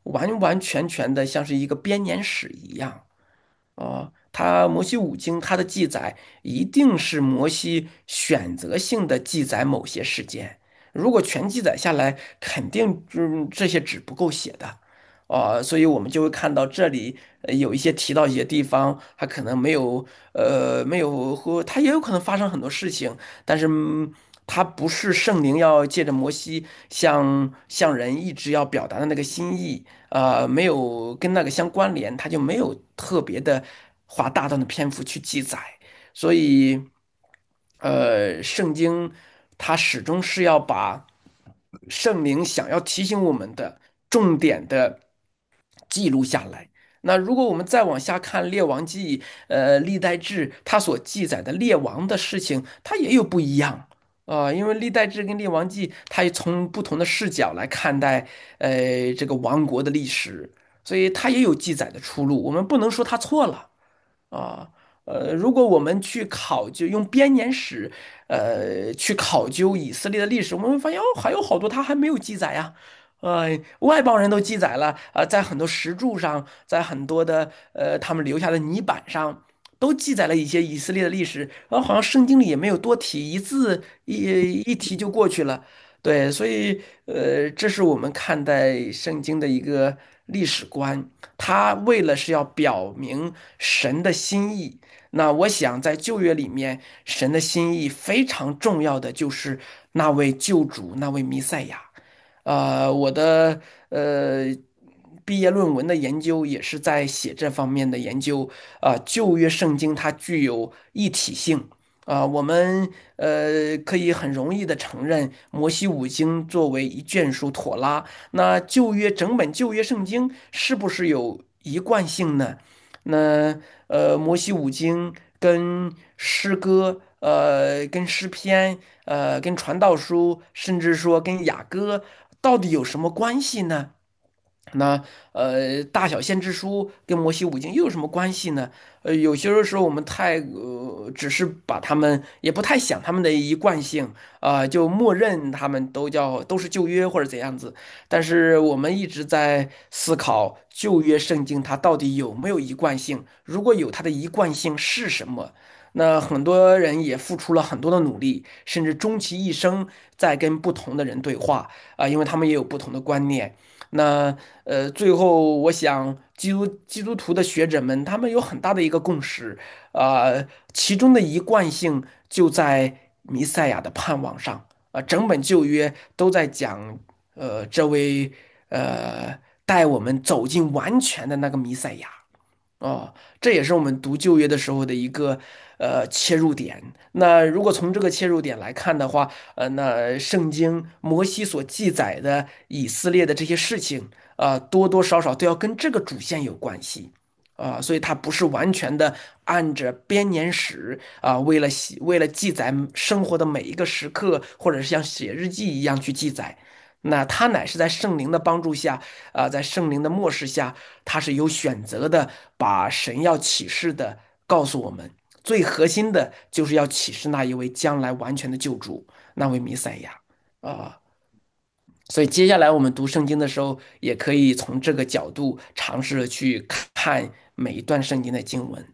完完全全的像是一个编年史一样。哦，它摩西五经它的记载一定是摩西选择性的记载某些事件，如果全记载下来，肯定嗯这些纸不够写的。哦，所以我们就会看到这里呃有一些提到一些地方，它可能没有呃没有和它也有可能发生很多事情，但是嗯它不是圣灵要借着摩西向向人一直要表达的那个心意，呃，没有跟那个相关联，它就没有特别的花大段的篇幅去记载。所以，呃，圣经它始终是要把圣灵想要提醒我们的重点的记录下来。那如果我们再往下看《列王记》、呃《历代志》，它所记载的列王的事情，它也有不一样。啊、因为《历代志》跟《列王记》，它也从不同的视角来看待，呃，这个王国的历史，所以它也有记载的出入。我们不能说它错了。啊，呃，如果我们去考究用编年史，呃，去考究以色列的历史，我们会发现哦，还有好多他还没有记载呀。呃，外邦人都记载了，啊、在很多石柱上，在很多的呃他们留下的泥板上，都记载了一些以色列的历史，然后好像圣经里也没有多提一字，一一提就过去了。对，所以呃，这是我们看待圣经的一个历史观。他为了是要表明神的心意。那我想在旧约里面，神的心意非常重要的就是那位救主，那位弥赛亚。呃，我的呃毕业论文的研究也是在写这方面的研究。啊、旧约圣经它具有一体性。啊、我们呃可以很容易的承认摩西五经作为一卷书妥拉。那旧约整本旧约圣经是不是有一贯性呢？那呃摩西五经跟诗歌，呃跟诗篇，呃跟传道书，甚至说跟雅歌，到底有什么关系呢？那呃，大小先知书跟摩西五经又有什么关系呢？呃，有些时候我们太呃，只是把他们也不太想他们的一贯性啊、就默认他们都叫都是旧约或者怎样子。但是我们一直在思考旧约圣经它到底有没有一贯性？如果有，它的一贯性是什么？那很多人也付出了很多的努力，甚至终其一生在跟不同的人对话啊、因为他们也有不同的观念。那呃，最后我想，基督基督徒的学者们，他们有很大的一个共识。啊、其中的一贯性就在弥赛亚的盼望上。啊、整本旧约都在讲，呃，这位呃带我们走进完全的那个弥赛亚。哦，这也是我们读旧约的时候的一个呃切入点。那如果从这个切入点来看的话，呃，那圣经摩西所记载的以色列的这些事情，啊、多多少少都要跟这个主线有关系。啊、所以它不是完全的按着编年史啊、为了写为了记载生活的每一个时刻，或者是像写日记一样去记载。那他乃是在圣灵的帮助下，啊、在圣灵的漠视下，他是有选择的，把神要启示的告诉我们。最核心的就是要启示那一位将来完全的救主，那位弥赛亚。啊、所以接下来我们读圣经的时候，也可以从这个角度尝试着去看每一段圣经的经文。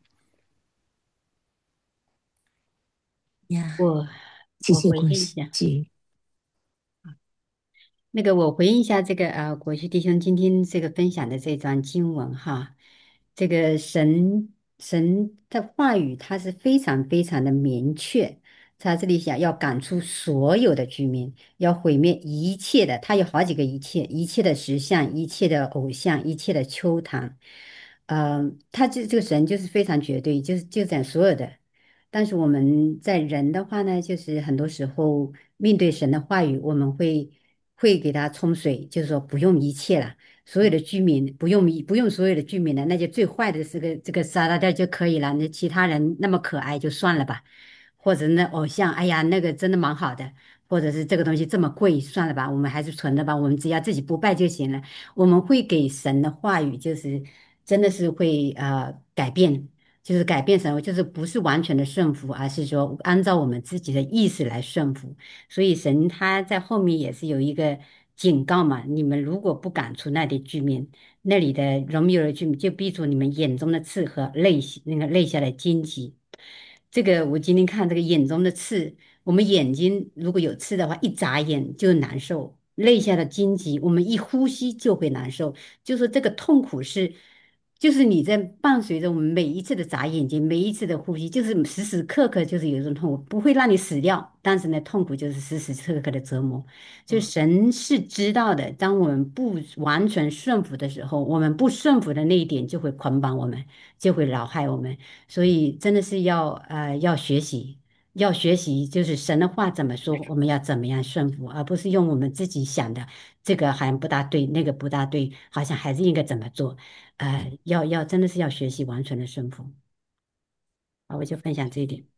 呀， 我谢我回谢国师应一下。 姐。 那个我回应一下这个呃，国学弟兄今天这个分享的这段经文哈，这个神神的话语它是非常非常的明确，他这里想要赶出所有的居民，要毁灭一切的，他有好几个一切，一切的石像，一切的偶像，一切的丘坛，嗯、他这这个神就是非常绝对，就是就讲所有的。但是我们在人的话呢，就是很多时候面对神的话语，我们会会给他冲水，就是说不用一切了，所有的居民不用一不用所有的居民了，那就最坏的这个这个杀了掉就可以了。那其他人那么可爱就算了吧，或者那偶像，哎呀，那个真的蛮好的，或者是这个东西这么贵，算了吧，我们还是存着吧，我们只要自己不败就行了。我们会给神的话语，就是真的是会呃改变。就是改变神，就是不是完全的顺服，而是说按照我们自己的意识来顺服。所以神他在后面也是有一个警告嘛，你们如果不赶出那里居民，那里的罗密欧的居民，就逼出你们眼中的刺和泪那个泪下的荆棘。这个我今天看这个眼中的刺，我们眼睛如果有刺的话，一眨眼就难受；泪下的荆棘，我们一呼吸就会难受。就是这个痛苦是，就是你在伴随着我们每一次的眨眼睛，每一次的呼吸，就是时时刻刻就是有一种痛苦，不会让你死掉，但是呢，痛苦就是时时刻刻的折磨。就嗯， 神是知道的，当我们不完全顺服的时候，我们不顺服的那一点就会捆绑我们，就会扰害我们。所以真的是要呃要学习，要学习，就是神的话怎么说，我们要怎么样顺服，而不是用我们自己想的这个好像不大对，那个不大对，好像还是应该怎么做。呃，要要真的是要学习完全的顺服。好，我就分享这一点。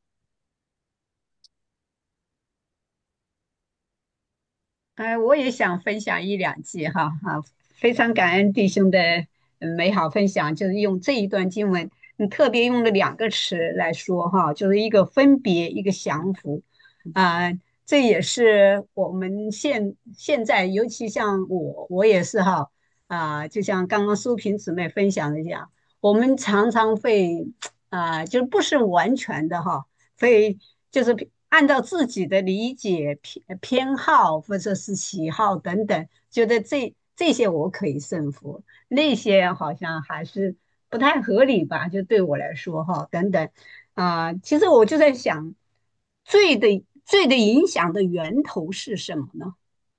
哎，我也想分享一两句哈哈，非常感恩弟兄的嗯美好分享，就是用这一段经文，嗯，特别用了两个词来说哈，就是一个分别，一个降服，啊、这也是我们现现在，尤其像我，我也是哈，啊、就像刚刚苏萍姊妹分享的这样，我们常常会啊、就不是完全的哈。会就是按照自己的理解、偏偏好或者是喜好等等，觉得这这些我可以胜服，那些好像还是不太合理吧？就对我来说哈，等等啊、其实我就在想，罪的罪的影响的源头是什么呢？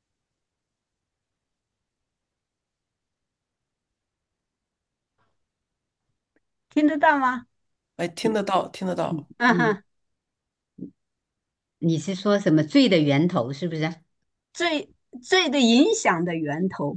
听得到吗？ 哎，听得到，听得到。 嗯， 嗯哼， 你是说什么罪的源头是不是？ 罪罪的影响的源头，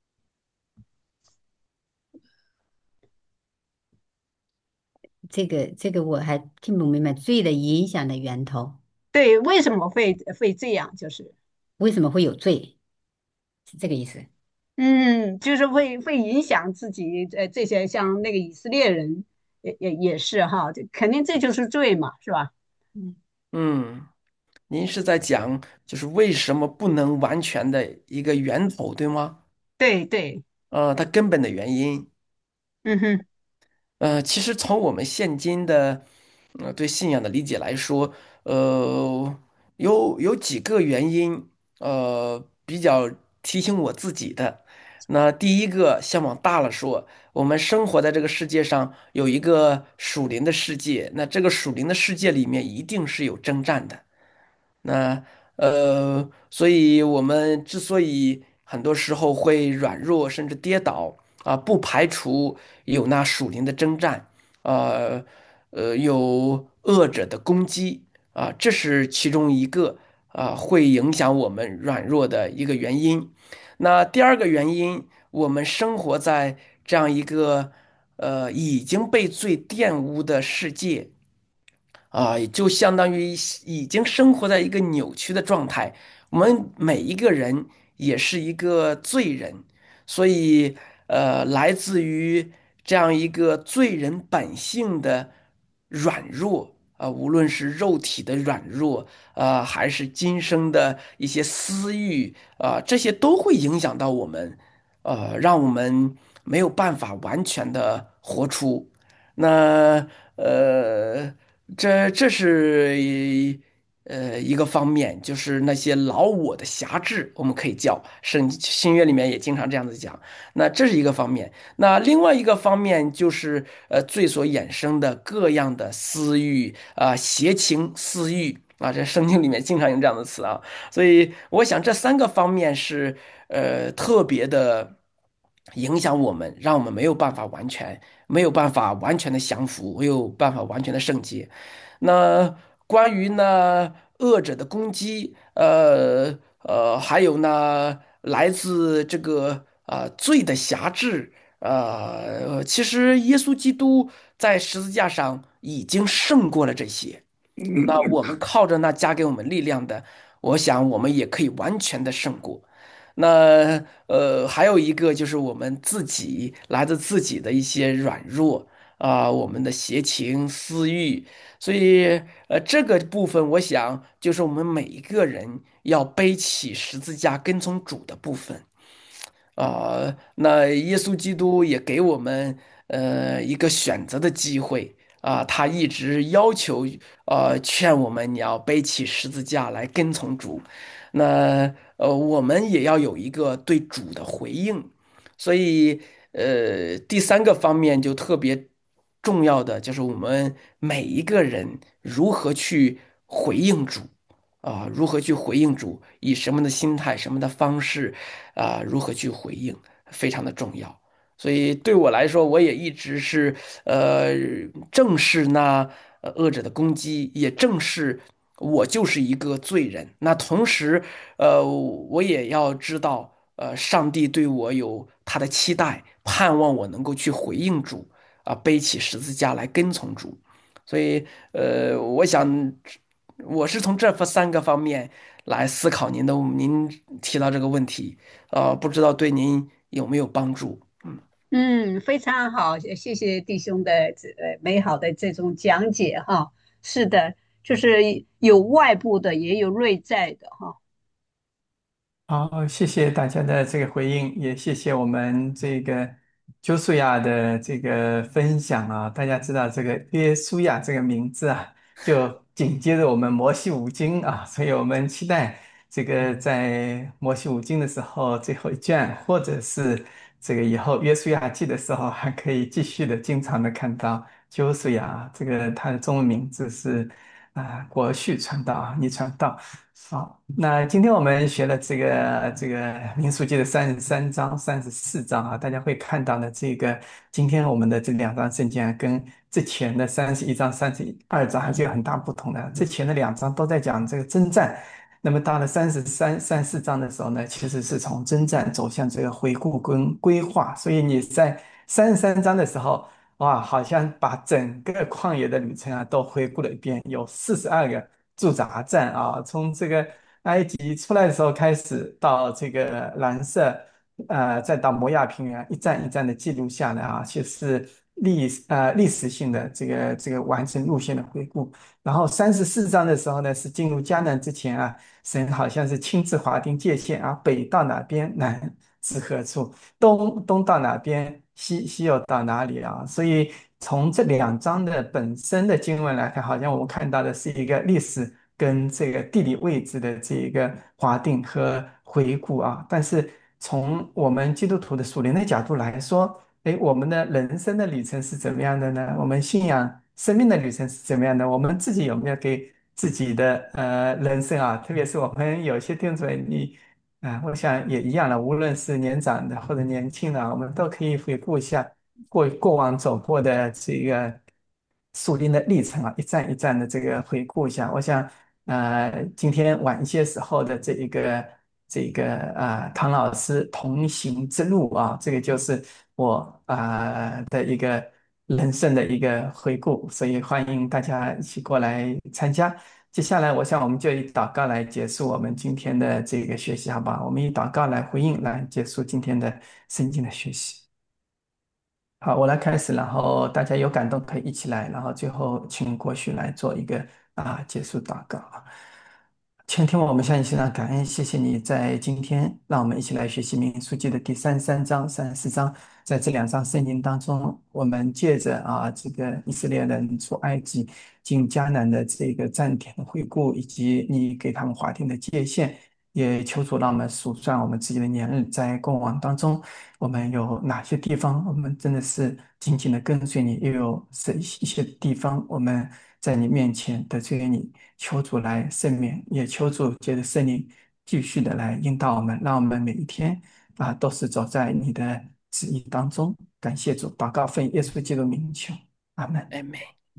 这个这个我还听不明白，罪的影响的源头， 对，为什么会会这样？就是。 为什么会有罪？是这个意思。 嗯，就是会会影响自己，呃，这些像那个以色列人也也也是哈，这肯定这就是罪嘛，是吧？ 嗯， 嗯，您是在讲就是为什么不能完全的一个源头，对吗？ 对对， 呃，它根本的原因。 嗯哼， 呃，其实从我们现今的呃对信仰的理解来说，呃，有有几个原因，呃，比较提醒我自己的。那第一个，先往大了说，我们生活在这个世界上有一个属灵的世界，那这个属灵的世界里面一定是有征战的。那呃，所以我们之所以很多时候会软弱甚至跌倒啊，不排除有那属灵的征战，呃呃，有恶者的攻击啊，这是其中一个啊，会影响我们软弱的一个原因。那第二个原因，我们生活在这样一个呃已经被罪玷污的世界。啊，就相当于已经生活在一个扭曲的状态。我们每一个人也是一个罪人，所以呃，来自于这样一个罪人本性的软弱啊，无论是肉体的软弱啊，还是今生的一些私欲啊，这些都会影响到我们，呃，让我们没有办法完全的活出。那呃。这这是一呃一个方面，就是那些老我的辖制，我们可以叫圣新约里面也经常这样子讲。那这是一个方面。那另外一个方面就是呃罪所衍生的各样的私欲啊、邪情私欲啊，这圣经里面经常用这样的词啊。所以我想这三个方面是呃特别的影响我们，让我们没有办法完全没有办法完全的降服，没有办法完全的圣洁。那关于呢恶者的攻击，呃呃，还有呢来自这个啊、呃罪的辖制，呃，其实耶稣基督在十字架上已经胜过了这些。那我们靠着那加给我们力量的，我想我们也可以完全的胜过。那呃，还有一个就是我们自己来自自己的一些软弱啊、我们的邪情私欲。所以，呃，这个部分我想就是我们每一个人要背起十字架跟从主的部分。啊、那耶稣基督也给我们呃一个选择的机会啊、他一直要求呃劝我们你要背起十字架来跟从主。那呃我们也要有一个对主的回应。所以呃第三个方面就特别重要的就是我们每一个人如何去回应主。啊，如何去回应主，以什么的心态、什么的方式，啊，如何去回应，非常的重要。所以对我来说，我也一直是呃正视那呃恶者的攻击，也正视我就是一个罪人。那同时，呃，我也要知道，呃，上帝对我有他的期待，盼望我能够去回应主，啊，背起十字架来跟从主。所以，呃，我想，我是从这三个方面来思考您的，您提到这个问题，呃，不知道对您有没有帮助？嗯。 嗯，非常好，谢谢弟兄的这呃美好的这种讲解哈。是的，就是有外部的，也有内在的哈。 好，谢谢大家的这个回应，也谢谢我们这个揪素亚的这个分享啊。大家知道这个约书亚这个名字啊，就紧接着我们摩西五经啊，所以我们期待这个在摩西五经的时候最后一卷，或者是这个以后约书亚记的时候，还可以继续的经常的看到揪素亚，这个他的中文名字是啊、国序传道啊，逆传道。好，那今天我们学了这个这个民数记的三十三章、三十四章啊，大家会看到呢，这个今天我们的这两章圣经啊，跟之前的三十一章、三十二章还是有很大不同的。之前的两章都在讲这个征战，那么到了三十三、三十四章的时候呢，其实是从征战走向这个回顾跟规划。所以你在三十三章的时候，哇，好像把整个旷野的旅程啊都回顾了一遍，有四十二个驻扎站啊，从这个埃及出来的时候开始，到这个蓝色，呃，再到摩亚平原，一站一站的记录下来啊，就是历呃历史性的这个这个完成路线的回顾。然后三十四章的时候呢，是进入迦南之前啊，神好像是亲自划定界限啊，北到哪边，南至何处，东东到哪边，西西又到哪里啊？所以从这两章的本身的经文来看，好像我们看到的是一个历史跟这个地理位置的这一个划定和回顾啊。但是从我们基督徒的属灵的角度来说，哎，我们的人生的旅程是怎么样的呢？我们信仰生命的旅程是怎么样的？我们自己有没有给自己的呃人生啊，特别是我们有些弟兄姊妹，你啊，我想也一样了，无论是年长的或者年轻的，我们都可以回顾一下过过往走过的这个属灵的历程啊，一站一站的这个回顾一下。我想，呃，今天晚一些时候的这一个这个呃唐老师同行之路啊，这个就是我啊、呃的一个人生的一个回顾，所以欢迎大家一起过来参加。接下来，我想我们就以祷告来结束我们今天的这个学习，好吧？我们以祷告来回应，来结束今天的圣经的学习。好，我来开始，然后大家有感动可以一起来，然后最后请国旭来做一个啊结束祷告啊。前天我们向你献上感恩，谢谢你在今天让我们一起来学习民数记的第三十三章、三十四章。在这两章圣经当中，我们借着啊这个以色列人出埃及进迦南的这个暂停的回顾，以及你给他们划定的界限，也求主让我们数算我们自己的年日，在过往当中，我们有哪些地方我们真的是紧紧的跟随你，又有是一些地方我们在你面前得罪你。求主来赦免，也求主借着圣灵继续的来引导我们，让我们每一天啊都是走在你的旨意当中。感谢主，祷告奉耶稣基督名求，阿门。 妹妹。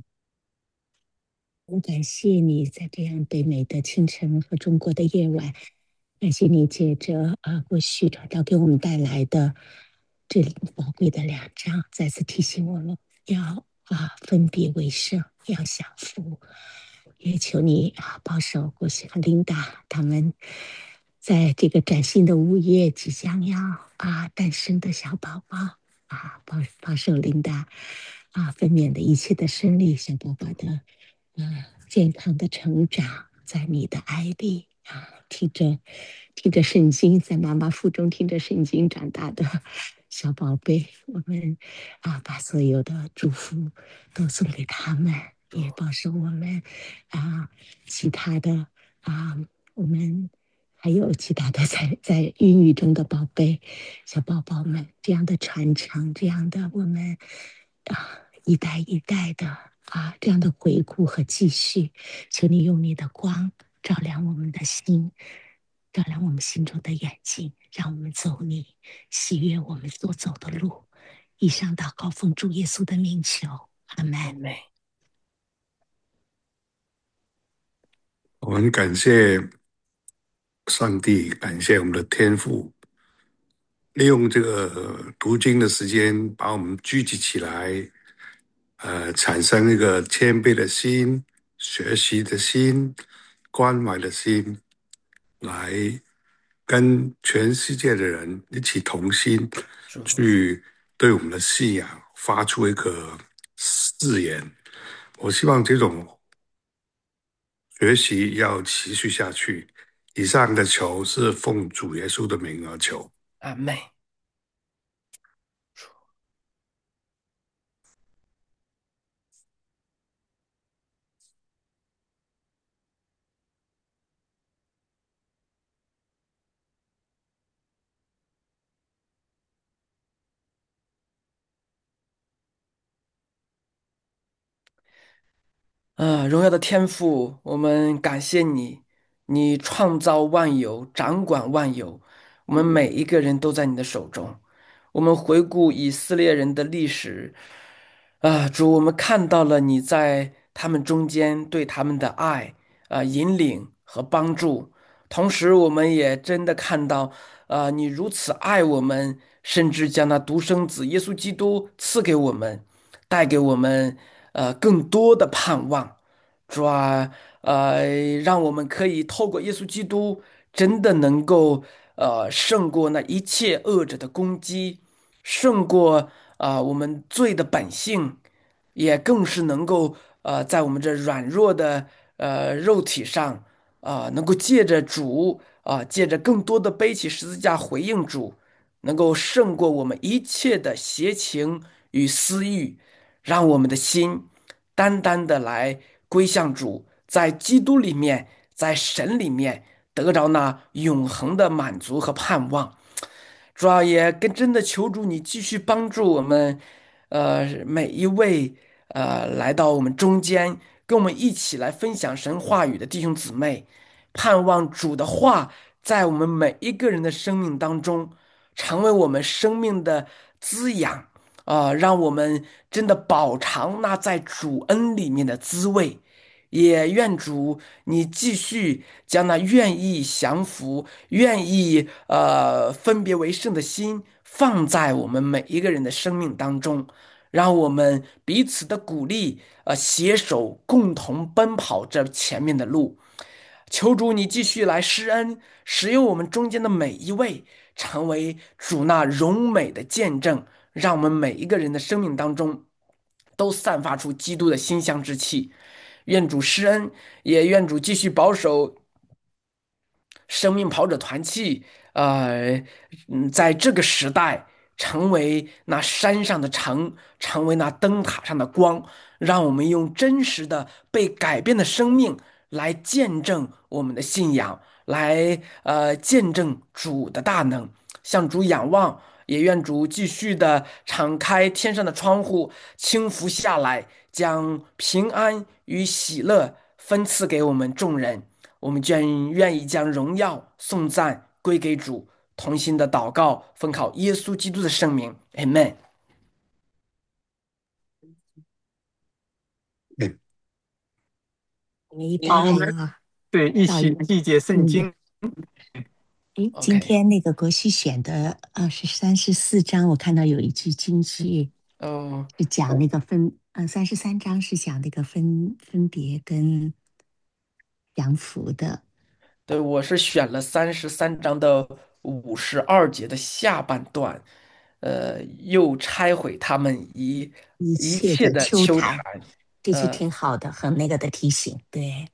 我感谢你在这样对美的清晨和中国的夜晚，感谢你借着啊过去传道给我们带来的这宝贵的两章，再次提醒我们要啊分别为圣，要享福。也求你啊保守过去和琳达他们在这个崭新的午夜即将要啊诞生的小宝宝啊，保保守琳达啊，分娩的一切的顺利，小宝宝的啊健康的成长，在你的爱里啊，听着听着圣经，在妈妈腹中听着圣经长大的小宝贝，我们啊把所有的祝福都送给他们，也保守我们啊其他的啊我们。还有其他的在在孕育中的宝贝、小宝宝们，这样的传承，这样的我们啊一代一代的啊这样的回顾和继续，求你用你的光照亮我们的心，照亮我们心中的眼睛，让我们走你喜悦我们所走的路。以上祷告奉主耶稣的名求，阿门。 阿门。 我们感谢上帝，感谢我们的天父，利用这个读经的时间，把我们聚集起来，呃，产生一个谦卑的心、学习的心、关怀的心，来跟全世界的人一起同心， 主去对我们的信仰发出一个誓言。我希望这种学习要持续下去。以上的求是奉主耶稣的名而求。 阿门。啊，荣耀的天父，我们感谢你，你创造万有，掌管万有，我们每一个人都在你的手中。我们回顾以色列人的历史，啊，主，我们看到了你在他们中间对他们的爱，啊，引领和帮助。同时，我们也真的看到，啊，你如此爱我们，甚至将那独生子耶稣基督赐给我们，带给我们呃更多的盼望。主啊，呃，让我们可以透过耶稣基督，真的能够呃胜过那一切恶者的攻击，胜过啊、我们罪的本性，也更是能够呃在我们这软弱的呃肉体上啊、能够借着主啊、借着更多的背起十字架回应主，能够胜过我们一切的邪情与私欲，让我们的心单单的来归向主，在基督里面，在神里面得着那永恒的满足和盼望。主要也跟真的求主你继续帮助我们，呃，每一位呃来到我们中间，跟我们一起来分享神话语的弟兄姊妹，盼望主的话在我们每一个人的生命当中，成为我们生命的滋养啊、让我们真的饱尝那在主恩里面的滋味。也愿主你继续将那愿意降服、愿意呃分别为圣的心放在我们每一个人的生命当中，让我们彼此的鼓励，呃，携手共同奔跑这前面的路。求主你继续来施恩，使用我们中间的每一位，成为主那荣美的见证，让我们每一个人的生命当中都散发出基督的馨香之气。愿主施恩，也愿主继续保守生命跑者团契，呃，嗯，在这个时代成为那山上的城，成为那灯塔上的光，让我们用真实的被改变的生命来见证我们的信仰，来呃见证主的大能，向主仰望。也愿主继续的敞开天上的窗户，倾福下来，将平安与喜乐分赐给我们众人。我们愿愿意将荣耀颂赞归给主，同心的祷告，奉靠耶稣基督的圣名，Amen。 嗯我们一边好，我还们要对一到一起缔结圣嗯。 经。 诶，今 OK， 天那个国西选的二十三十四章，我看到有一句金句哦， 是讲那个分，嗯，三十三章是讲那个分分别跟降服的。 对，我是选了三十三章的五十二节的下半段， 呃，又拆毁他们一一一切的切的秋秋坛， 坛。 这是呃， 挺好的，很那个的提醒。对，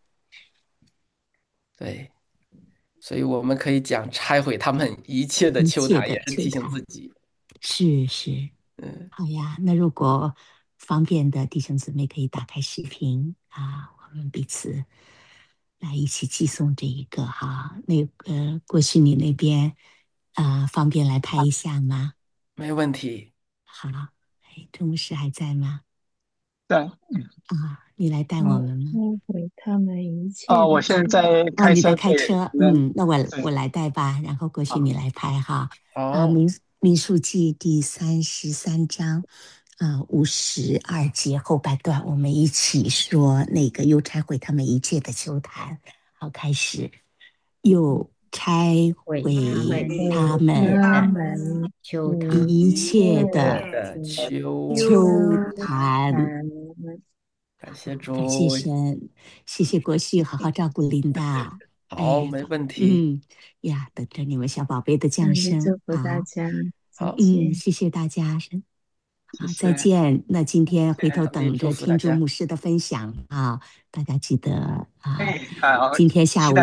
对，所以我们可以讲拆毁他们一切的秋坛， 一切的也是提醒秋坛， 自己。 是是， 嗯， 好呀。那如果方便的弟兄姊妹可以打开视频啊，我们彼此来一起寄送这一个哈。那个过去你那边啊，方便来拍一下吗？ 没问题。 好，哎，钟牧师还在吗？ 对， 啊，你来带我好， 们吗？ 摧毁他们一切啊，我的现在情哦，你在开车，对， 开车， 可能嗯，那我对， 我来带吧，然后过去好， 你来拍哈。啊， 好， 民民数记第三十三章，啊，五十二节后半段，我们一起说那个又拆毁他们一切的秋坛。好，开始，又拆毁毁他毁们他的们秋坛， 一一切切的的的秋秋秋坛。 坛。 感谢感谢主。 神，谢谢国旭，好好照顾琳达。 好， 哎， 没问题。 嗯呀，等着你们小宝贝的降上帝生。 祝福大好， 家，再好， 嗯， 见。 谢谢大家，好， 谢谢， 再见。那今天回头上帝祝等着福大家。 听众牧师的分享啊，大家记得啊， 哎，好， 今天下午。 期待。